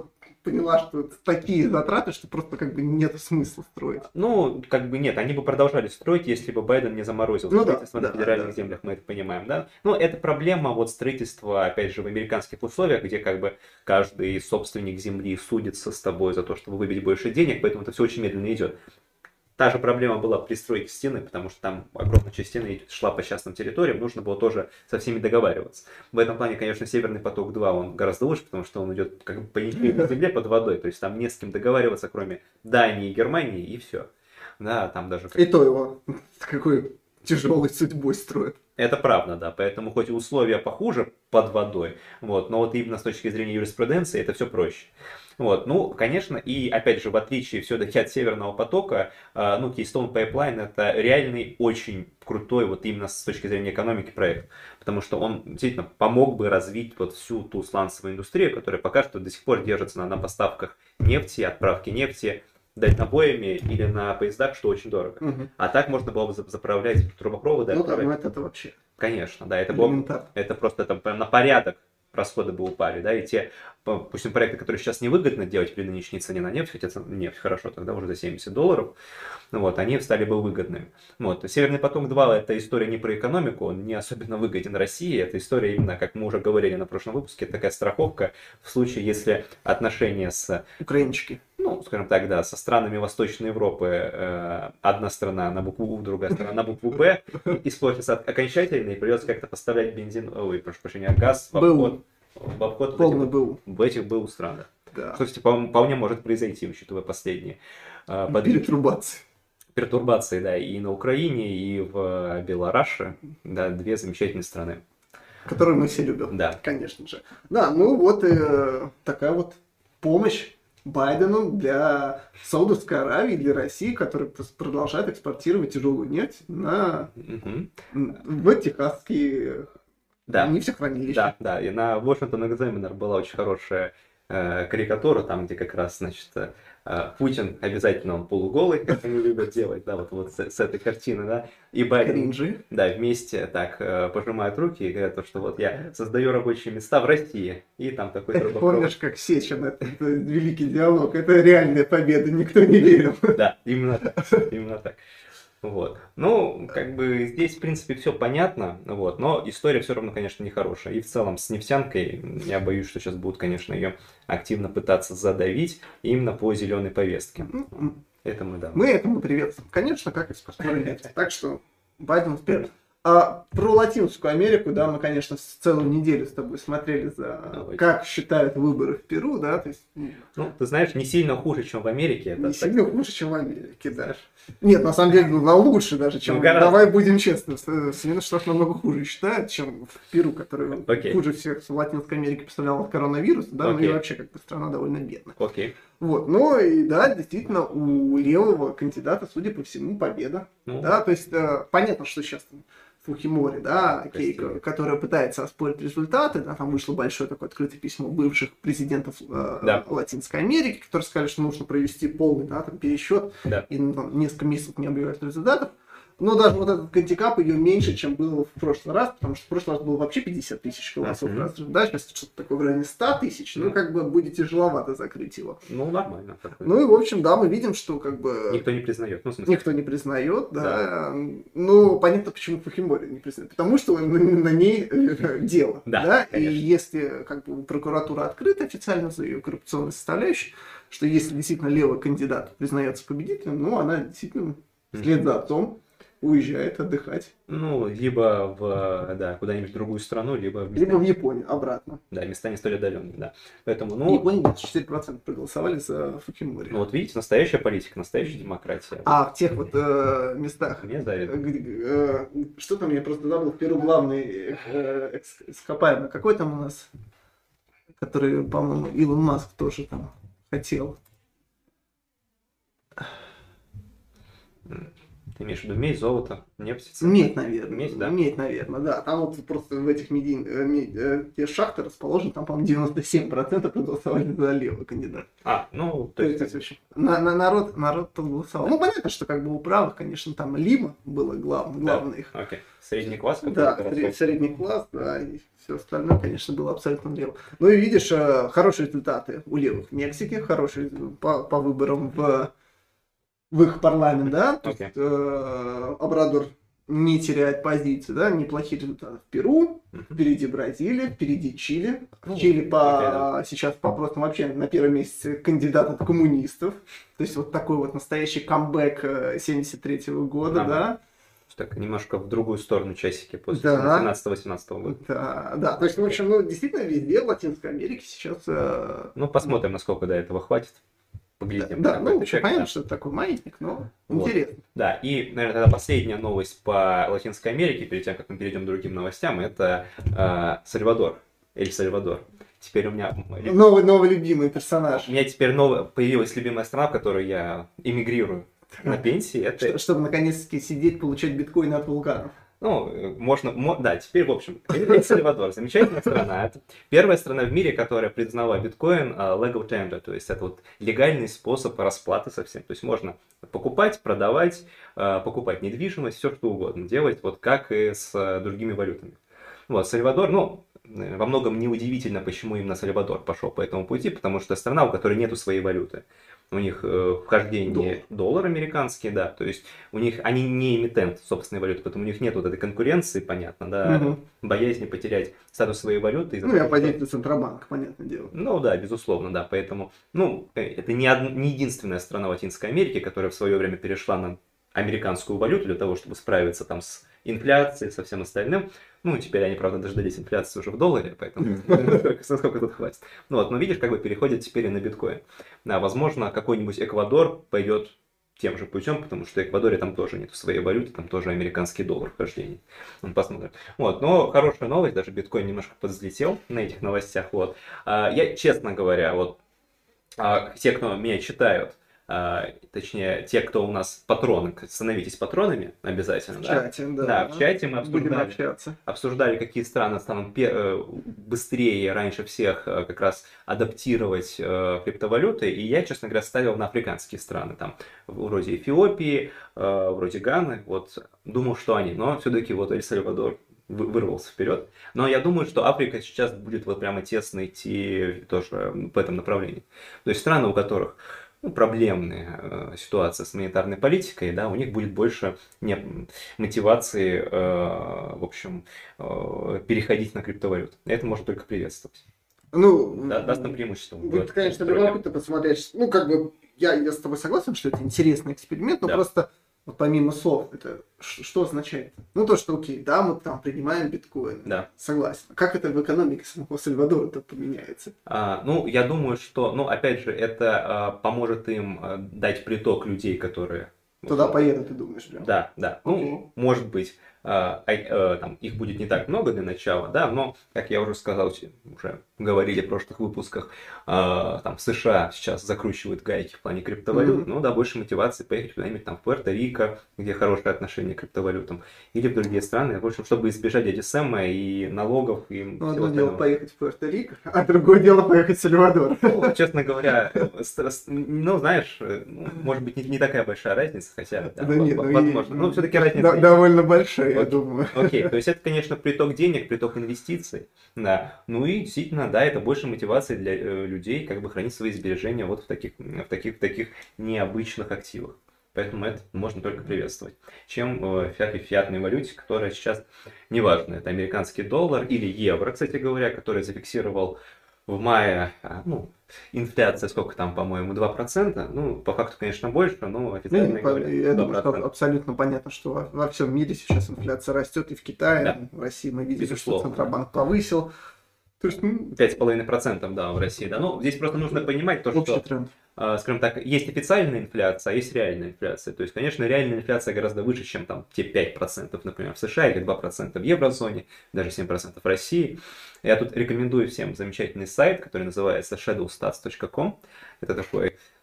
поняла, что это такие затраты, что просто как бы нет смысла строить. Ну, как бы нет, они бы продолжали строить, если бы Байден не заморозил строительство на федеральных землях, мы это понимаем, да? Но это проблема вот строительства, опять же, в американских условиях, где как бы каждый собственник земли судится с тобой за то, чтобы выбить больше денег, поэтому это все очень медленно идет. Та же проблема была при стройке стены, потому что там огромная часть стены шла по частным территориям, нужно было тоже со всеми договариваться. В этом плане, конечно, Северный поток-2, он гораздо лучше, потому что он идет как бы по земле под водой, то есть там не с кем договариваться, кроме Дании и Германии, и все. Да, там даже... И то его с какой тяжелой судьбой строят. Это правда, да, поэтому хоть и условия похуже под водой, вот, но вот именно с точки зрения юриспруденции это все проще. Вот, ну, конечно, и опять же, в отличие все-таки от Северного потока, ну, Keystone Pipeline это реальный очень крутой вот именно с точки зрения экономики проект, потому что он действительно помог бы развить вот всю ту сланцевую индустрию, которая пока что до сих пор держится на поставках нефти, отправке нефти, дальнобоями или на поездах, что очень дорого. Угу. А так можно было бы заправлять трубопроводы. Ну да, ну это вообще. Конечно, да, это было, это просто там на порядок расходы бы упали, да, и те, допустим, проекты, которые сейчас невыгодно делать при нынешней цене на нефть, хотя нефть хорошо, тогда уже за $70, вот, они стали бы выгодными. Вот. Северный поток-2 это история не про экономику, он не особенно выгоден России, это история именно, как мы уже говорили на прошлом выпуске, такая страховка в случае, если отношения с... Украинчики. Ну, скажем так, да, со странами Восточной Европы одна страна на букву У, другая страна на букву Б испортится окончательно и придется как-то поставлять бензин, ой, прошу прощения, газ в обход в этих БУ странах. Да. Что, вполне может произойти, учитывая последние пертурбации, да, и на Украине, и в Беларуси, да, две замечательные страны. Которые мы все любим, да. Конечно же. Да, ну вот такая вот помощь Байдену для Саудовской Аравии, для России, которая продолжает экспортировать тяжелую нефть в техасские нефтехранилища. Да, и на Washington Examiner была очень хорошая карикатура, там, где как раз, значит, Путин обязательно он полуголый, как они любят делать, да, вот с этой картины, да, и Байден, да, вместе так пожимают руки и говорят, что вот я создаю рабочие места в России, и там такой трубопровод. Помнишь, как Сечин, это великий диалог, это реальная победа, никто не верил. Да, именно так. Вот. Ну, как бы здесь, в принципе, все понятно, вот, но история все равно, конечно, нехорошая. И в целом с нефтянкой, я боюсь, что сейчас будут, конечно, ее активно пытаться задавить именно по зеленой повестке. Это мы, да. Мы этому приветствуем. Конечно, как и с нефти. Так что Байден вперед. А про Латинскую Америку, да, мы, конечно, целую неделю с тобой смотрели как считают выборы в Перу, да, то есть... Ну, ты знаешь, не сильно хуже, чем в Америке. Не сильно хуже, чем в Америке, да. Нет, на самом деле, лучше даже, чем... Давай будем честны, Соединенных Штатов намного хуже считают, чем в Перу, который хуже всех в Латинской Америке представлял коронавирус, да, ну и вообще, как бы, страна довольно бедная. Вот, ну и да, действительно, у левого кандидата, судя по всему, победа, да, то есть понятно, что сейчас там Фухимори, да, Кейко, которая пытается оспорить результаты, да, там вышло большое такое открытое письмо бывших президентов Латинской Америки, которые сказали, что нужно провести полный, да, там, пересчет, и несколько месяцев не объявлять результатов. Но даже вот этот кандикап ее меньше, чем было в прошлый раз, потому что в прошлый раз было вообще 50 тысяч голосов. Да, сейчас что-то такое в районе 100 тысяч, ну, как бы будет тяжеловато закрыть его. Ну, нормально. Ну, и, в общем, да, мы видим, что, как бы... Никто не признает. Ну, никто не признает, да. Ну, понятно, почему Фухимори не признает. Потому что на ней дело, да. И если, как бы, прокуратура открыта официально за ее коррупционной составляющей, что если действительно левый кандидат признается победителем, ну, она действительно вслед за отцом уезжает отдыхать. Ну, либо куда-нибудь в другую страну, либо в Японию, обратно. Да, места не столь отдаленные, да. Поэтому, в Японии 4% проголосовали за Фухимори. Ну, вот видите, настоящая политика, настоящая демократия. А в тех вот местах, что там, я просто забыл, в Перу главный ископаемый, какой там у нас, который, по-моему, Илон Маск тоже там хотел. Ты имеешь в виду медь, золото, нефть? Медь, наверное. Медь, да? Медь, наверное, да. Там вот просто в этих те шахты расположены, там, по-моему, 97% проголосовали за левого кандидата. Ну, то есть в общем, народ тут голосовал. Ну, понятно, что как бы у правых, конечно, там Лима было главное их. Окей. Средний класс? Да, средний класс, да, и все остальное, конечно, было абсолютно лево. Ну и видишь, хорошие результаты у левых в Мексике, хорошие по выборам в их парламент, да, то есть Обрадор не теряет позиции, да, неплохие результаты в Перу, впереди Бразилия, впереди Чили. Чили сейчас по просто вообще на первом месте кандидат от коммунистов, то есть вот такой вот настоящий камбэк 73-го года, да. Так, немножко в другую сторону часики после 17-18 года. Да, то есть, в общем, действительно везде в Латинской Америке сейчас... посмотрим, насколько до этого хватит. Поглядим. Да, понятно, что это такой маятник, но интересно. Да, и, наверное, тогда последняя новость по Латинской Америке, перед тем, как мы перейдем к другим новостям, это Сальвадор, Эль-Сальвадор. Теперь у меня... Новый любимый персонаж. У меня теперь появилась любимая страна, в которую я эмигрирую на пенсии. Это... Чтобы наконец-таки сидеть, получать биткоины от вулканов. Да, теперь, в общем, Эль-Сальвадор, замечательная страна. Это первая страна в мире, которая признала биткоин legal tender, то есть это вот легальный способ расплаты со всем. То есть можно покупать, продавать, покупать недвижимость, все что угодно, делать вот как и с другими валютами. Вот, Сальвадор, во многом неудивительно, почему именно Сальвадор пошел по этому пути, потому что страна, у которой нету своей валюты. У них вхождение доллар американский, да, то есть они не эмитент собственной валюты, поэтому у них нет вот этой конкуренции, понятно, да, боязни потерять статус своей валюты. И оппозиция Центробанка, понятное дело. Да, безусловно, да, поэтому, это не единственная страна Латинской Америки, которая в свое время перешла на американскую валюту для того, чтобы справиться там с инфляцией, со всем остальным. Теперь они, правда, дождались инфляции уже в долларе, поэтому сколько тут хватит. Но видишь, как бы переходят теперь и на биткоин. Да, возможно, какой-нибудь Эквадор пойдет тем же путем, потому что в Эквадоре там тоже нет своей валюты, там тоже американский доллар в хождении. Посмотрим. Но хорошая новость, даже биткоин немножко подзлетел на этих новостях. Я, честно говоря, те, кто меня читают, точнее, те, кто у нас патроны, становитесь патронами обязательно. В чате, да. Да, в чате мы обсуждали, какие страны станут быстрее, раньше всех как раз адаптировать криптовалюты. И я, честно говоря, ставил на африканские страны, там, вроде Эфиопии, вроде Ганы. Думал, что они, но все-таки Эль-Сальвадор вырвался вперед. Но я думаю, что Африка сейчас будет прямо тесно идти тоже в этом направлении. То есть страны, у которых проблемная ситуация с монетарной политикой, да, у них будет больше мотивации, в общем, переходить на криптовалюту. Это можно только приветствовать. Даст нам преимущество. Это, конечно, любопытно посмотреть. Я с тобой согласен, что это интересный эксперимент, но просто помимо слов, это что означает? То, что окей, да, мы там принимаем биткоин. Да. Согласен. Как это в экономике самого Сальвадора поменяется? Я думаю, что, опять же, это поможет им дать приток людей, которые... Туда поедут, ты думаешь, прям? Да. Может быть, их будет не так много для начала, да, но, как я уже сказал, уже говорили в прошлых выпусках, в США сейчас закручивают гайки в плане криптовалют, больше мотивации поехать куда-нибудь там в Пуэрто-Рико, где хорошее отношение к криптовалютам, или в другие страны, в общем, чтобы избежать дяди Сэма и налогов, и всего одно остального. дело поехать в Пуэрто-Рико, а другое дело поехать в Сальвадор. Честно говоря, знаешь, может быть, не такая большая разница, хотя, возможно, но все-таки разница довольно большая, я думаю. Окей, то есть это, конечно, приток денег, приток инвестиций, да. И действительно, да, это больше мотивации для людей, хранить свои сбережения в таких необычных активах. Поэтому это можно только приветствовать. Чем в фиатной валюте, которая сейчас, неважно, это американский доллар или евро, кстати говоря, который зафиксировал в мае, инфляция сколько там, по-моему, 2%. По факту, конечно, больше, но официально говорят 2%. Я думаю, что абсолютно понятно, что во всем мире сейчас инфляция растет, и в Китае, да. В России мы видели, Безусловно. Что Центробанк повысил. То есть, 5,5%, да, в России, да. Здесь просто нужно понимать то, что, тренд. Скажем так, есть официальная инфляция, а есть реальная инфляция. То есть, конечно, реальная инфляция гораздо выше, чем там те 5%, например, в США, или 2% в еврозоне, даже 7% в России. Я тут рекомендую всем замечательный сайт, который называется shadowstats.com. Это такой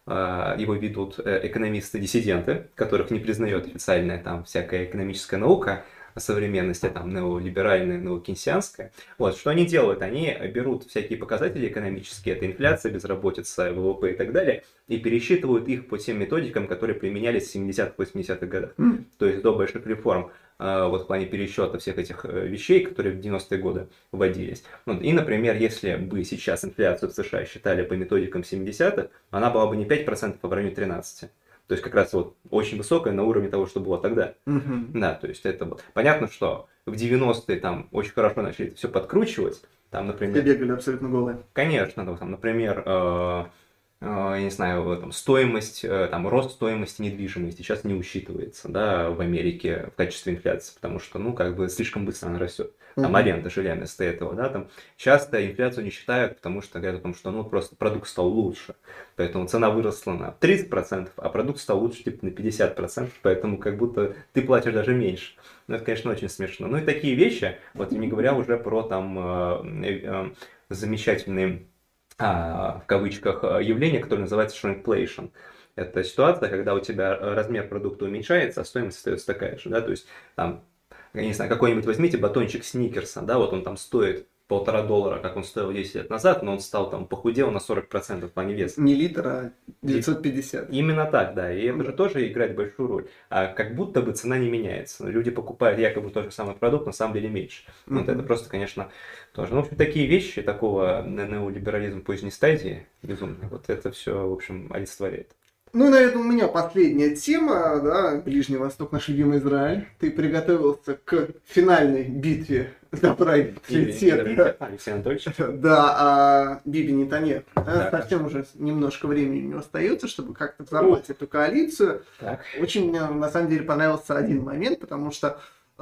его ведут экономисты-диссиденты, которых не признает официальная там всякая экономическая наука о современности, там, неолиберальная, неокейнсианская. Вот, что они делают? Они берут всякие показатели экономические, это инфляция, безработица, ВВП и так далее, и пересчитывают их по тем методикам, которые применялись в 70-80-х годах. То есть до больших реформ, вот в плане пересчета всех этих вещей, которые в 90-е годы вводились. Вот, и, например, если бы сейчас инфляцию в США считали по методикам 70-х, она была бы не 5%, а в районе 13%. То есть как раз вот очень высокая на уровне того, что было тогда. Да, то есть это вот. Понятно, что в 90-е там очень хорошо начали это все подкручивать. Там, например... Все бегали абсолютно голые. Конечно, там, например, я не знаю, там, стоимость, там, рост стоимости недвижимости сейчас не учитывается, да, в Америке в качестве инфляции, потому что, ну, как бы слишком быстро она растет. Там аренда жилья вместо этого, да, там часто инфляцию не считают, потому что говорят о том, что, ну, просто продукт стал лучше, поэтому цена выросла на 30%, а продукт стал лучше, типа, на 50%, поэтому как будто ты платишь даже меньше. Ну, это, конечно, очень смешно. Ну, и такие вещи, вот не говоря уже про, там, замечательные... в кавычках, явление, которое называется shrinkflation. Это ситуация, когда у тебя размер продукта уменьшается, а стоимость остается такая же, да, то есть там, я не знаю, какой-нибудь возьмите батончик Сникерса, да, вот он там стоит $1,5, как он стоил 10 лет назад, но он стал там, похудел на 40% в плане веса. Не литр, а 950. Именно так, да, и это же тоже играет большую роль. А как будто бы цена не меняется. Люди покупают якобы тот же самый продукт, на самом деле меньше. Вот это просто, конечно, тоже. Ну, в общем, такие вещи такого неолиберализма поздней стадии, безумно, вот это все, в общем, олицетворяет. Ну, наверное, у меня последняя тема, да, Ближний Восток, наш любимый Израиль. Ты приготовился к финальной битве добра и авторитета. Алексей Анатольевич. Да, Биби Нетаньяху. Да, совсем уже немножко времени не остается, чтобы как-то взорвать эту коалицию. Так. Очень мне, на самом деле, понравился один момент, потому что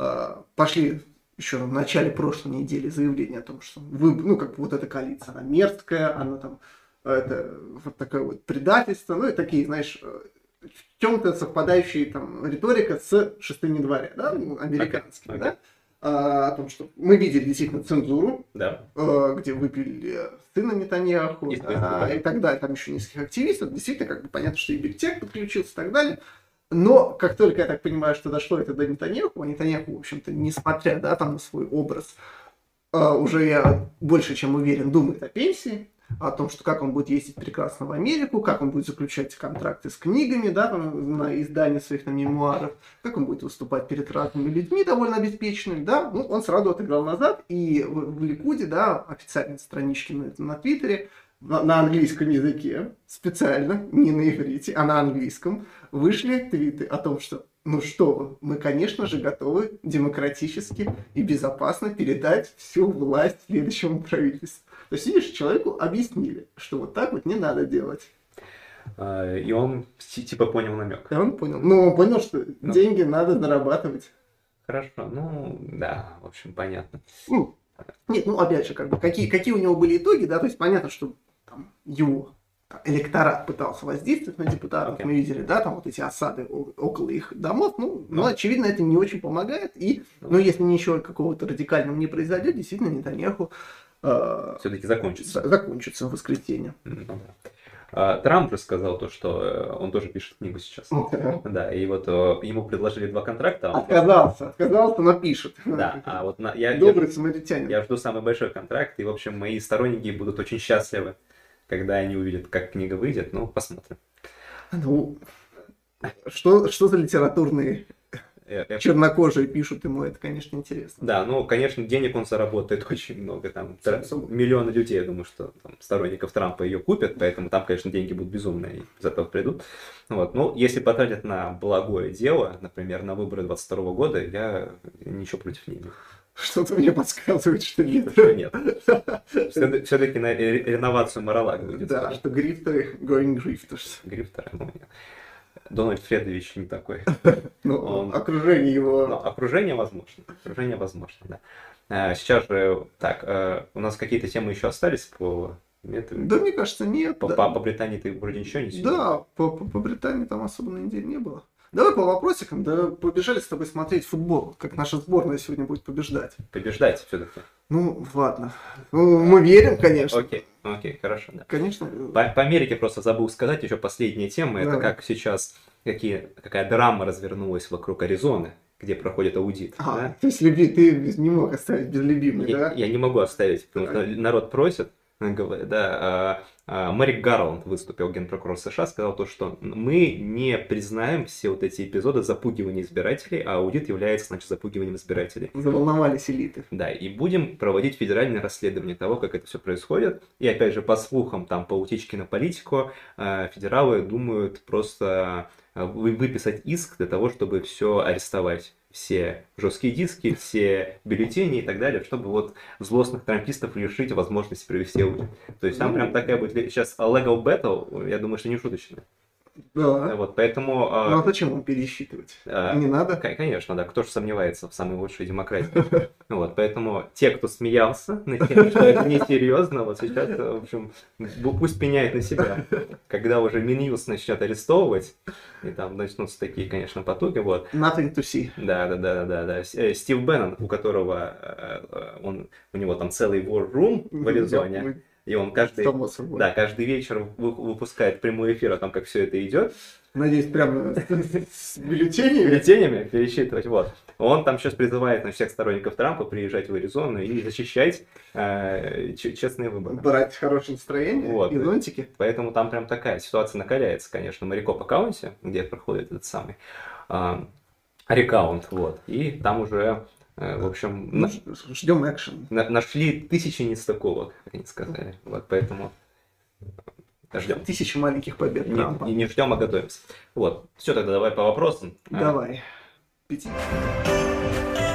пошли еще в начале прошлой недели заявление о том, что ну, как бы вот эта коалиция, она мерзкая, она там это вот такое вот предательство, ну и такие, знаешь, в чем-то совпадающие там риторика с «Шестым января», да, американскими, да, о том, что мы видели действительно цензуру, да. Где выпили сына Нетаньяху, и так далее, там еще нескольких активистов, действительно, как бы понятно, что и Бигтех подключился и так далее. Но как только, я так понимаю, что дошло это до Нетаньяху, а Нетаньяху, в общем-то, несмотря, да, там, на свой образ, уже, я больше чем уверен, думает о пенсии, о том, что как он будет ездить прекрасно в Америку, как он будет заключать контракты с книгами, да, там, на издание своих там мемуаров, как он будет выступать перед разными людьми довольно обеспеченными, да, ну, он сразу отыграл назад, и в Ликуде, да, официальной страничке на Твиттере, на английском языке, специально, не на иврите, а на английском, вышли твиты о том, что ну что вы, мы, конечно же, готовы демократически и безопасно передать всю власть следующему правительству. То есть, видишь, человеку объяснили, что вот так вот не надо делать. И он типа понял намек. И он понял. Ну, он понял, что деньги надо зарабатывать. Хорошо, ну, да, в общем, понятно. Нет, ну, опять же, как бы, какие у него были итоги, да, то есть, понятно, что там, его электорат пытался воздействовать на депутатов, мы видели, да, там вот эти осады около их домов, ну, очевидно, это не очень помогает, и, ну, если ничего какого-то радикального не произойдет, действительно, Нетаньяху все-таки закончится. Закончится в воскресенье. Трамп же сказал то, что он тоже пишет книгу сейчас. Да, и вот ему предложили 2 контракта. Отказался, но пишет. Да, а вот добрый самаритянин. Я жду самый большой контракт, и, в общем, мои сторонники будут очень счастливы, когда они увидят, как книга выйдет. Ну, посмотрим. Ну, что за литературные чернокожие пишут ему, это, конечно, интересно. Да, ну, конечно, денег он заработает очень много, там, миллионы людей, я думаю, что там, сторонников Трампа ее купят, поэтому там, конечно, деньги будут безумные, и из этого придут. Вот. Ну, если потратят на благое дело, например, на выборы 2022 года, я ничего против не имею. Что-то мне подсказывает, что нет. Все-таки на реновацию Mar-a-Lago будет. Да, что грифтеры going grifters. Грифтеры, ну, нет. Дональд Фредович не такой. Ну, окружение его... Ну, окружение возможно, да. Сейчас же, так, у нас какие-то темы еще остались по... Да, мне кажется, нет. По Британии ты вроде ничего не сидел? Да, по Британии там особо на неделе не было. Давай по вопросикам, да побежали с тобой смотреть футбол, как наша сборная сегодня будет побеждать. Побеждать все-таки. Ну, ладно. Ну, мы верим, конечно. Окей, хорошо, да. Конечно. По Америке просто забыл сказать еще последняя тема, это Давай. как сейчас, какая драма развернулась вокруг Аризоны, где проходит аудит. Да? То есть ты не мог оставить без любимой, да? Я не могу оставить, потому что народ просит. Да, Мерик Гарланд выступил, генпрокурор США, сказал то, что мы не признаем все вот эти эпизоды запугивания избирателей, а аудит является, значит, запугиванием избирателей. Заволновались элиты. Да, и будем проводить федеральное расследование того, как это все происходит. И опять же, по слухам, там, по утечке на политику, федералы думают просто выписать иск для того, чтобы все арестовать. Все жесткие диски, все бюллетени и так далее, чтобы вот злостных трампистов лишить возможности провести аудит. То есть там прям такая будет сейчас legal battle, я думаю, что не шуточная. Да. Вот, поэтому... Ну а зачем вам пересчитывать? Не надо? Конечно, да. Кто же сомневается в самой лучшей демократии? Вот, поэтому те, кто смеялся над тем, что это несерьезно, вот сейчас, в общем, пусть пеняет на себя. Когда уже Минюст начнет арестовывать, и там начнутся такие, конечно, потуги, вот. Nothing to see. Да. Стив Беннон, у которого у него там целый war room в Аризоне, и он каждый вечер выпускает прямой эфир о том, как все это идет. Надеюсь, прямо с бюллетенями? Бюллетенями пересчитывать, вот. Он там сейчас призывает всех сторонников Трампа приезжать в Аризону и защищать честные выборы. Брать хорошее настроение Вот. и зонтики. Поэтому там прям такая ситуация накаляется, конечно, в Марикопа каунти, где проходит этот самый рекаунт, вот. И там уже... В общем, ждем экшен. Нашли тысячи нестыковок, как они сказали. Вот, поэтому ждем. 1000 маленьких побед Трампа. Не ждем, а готовимся. Вот. Все, тогда давай по вопросам. Давай. 5.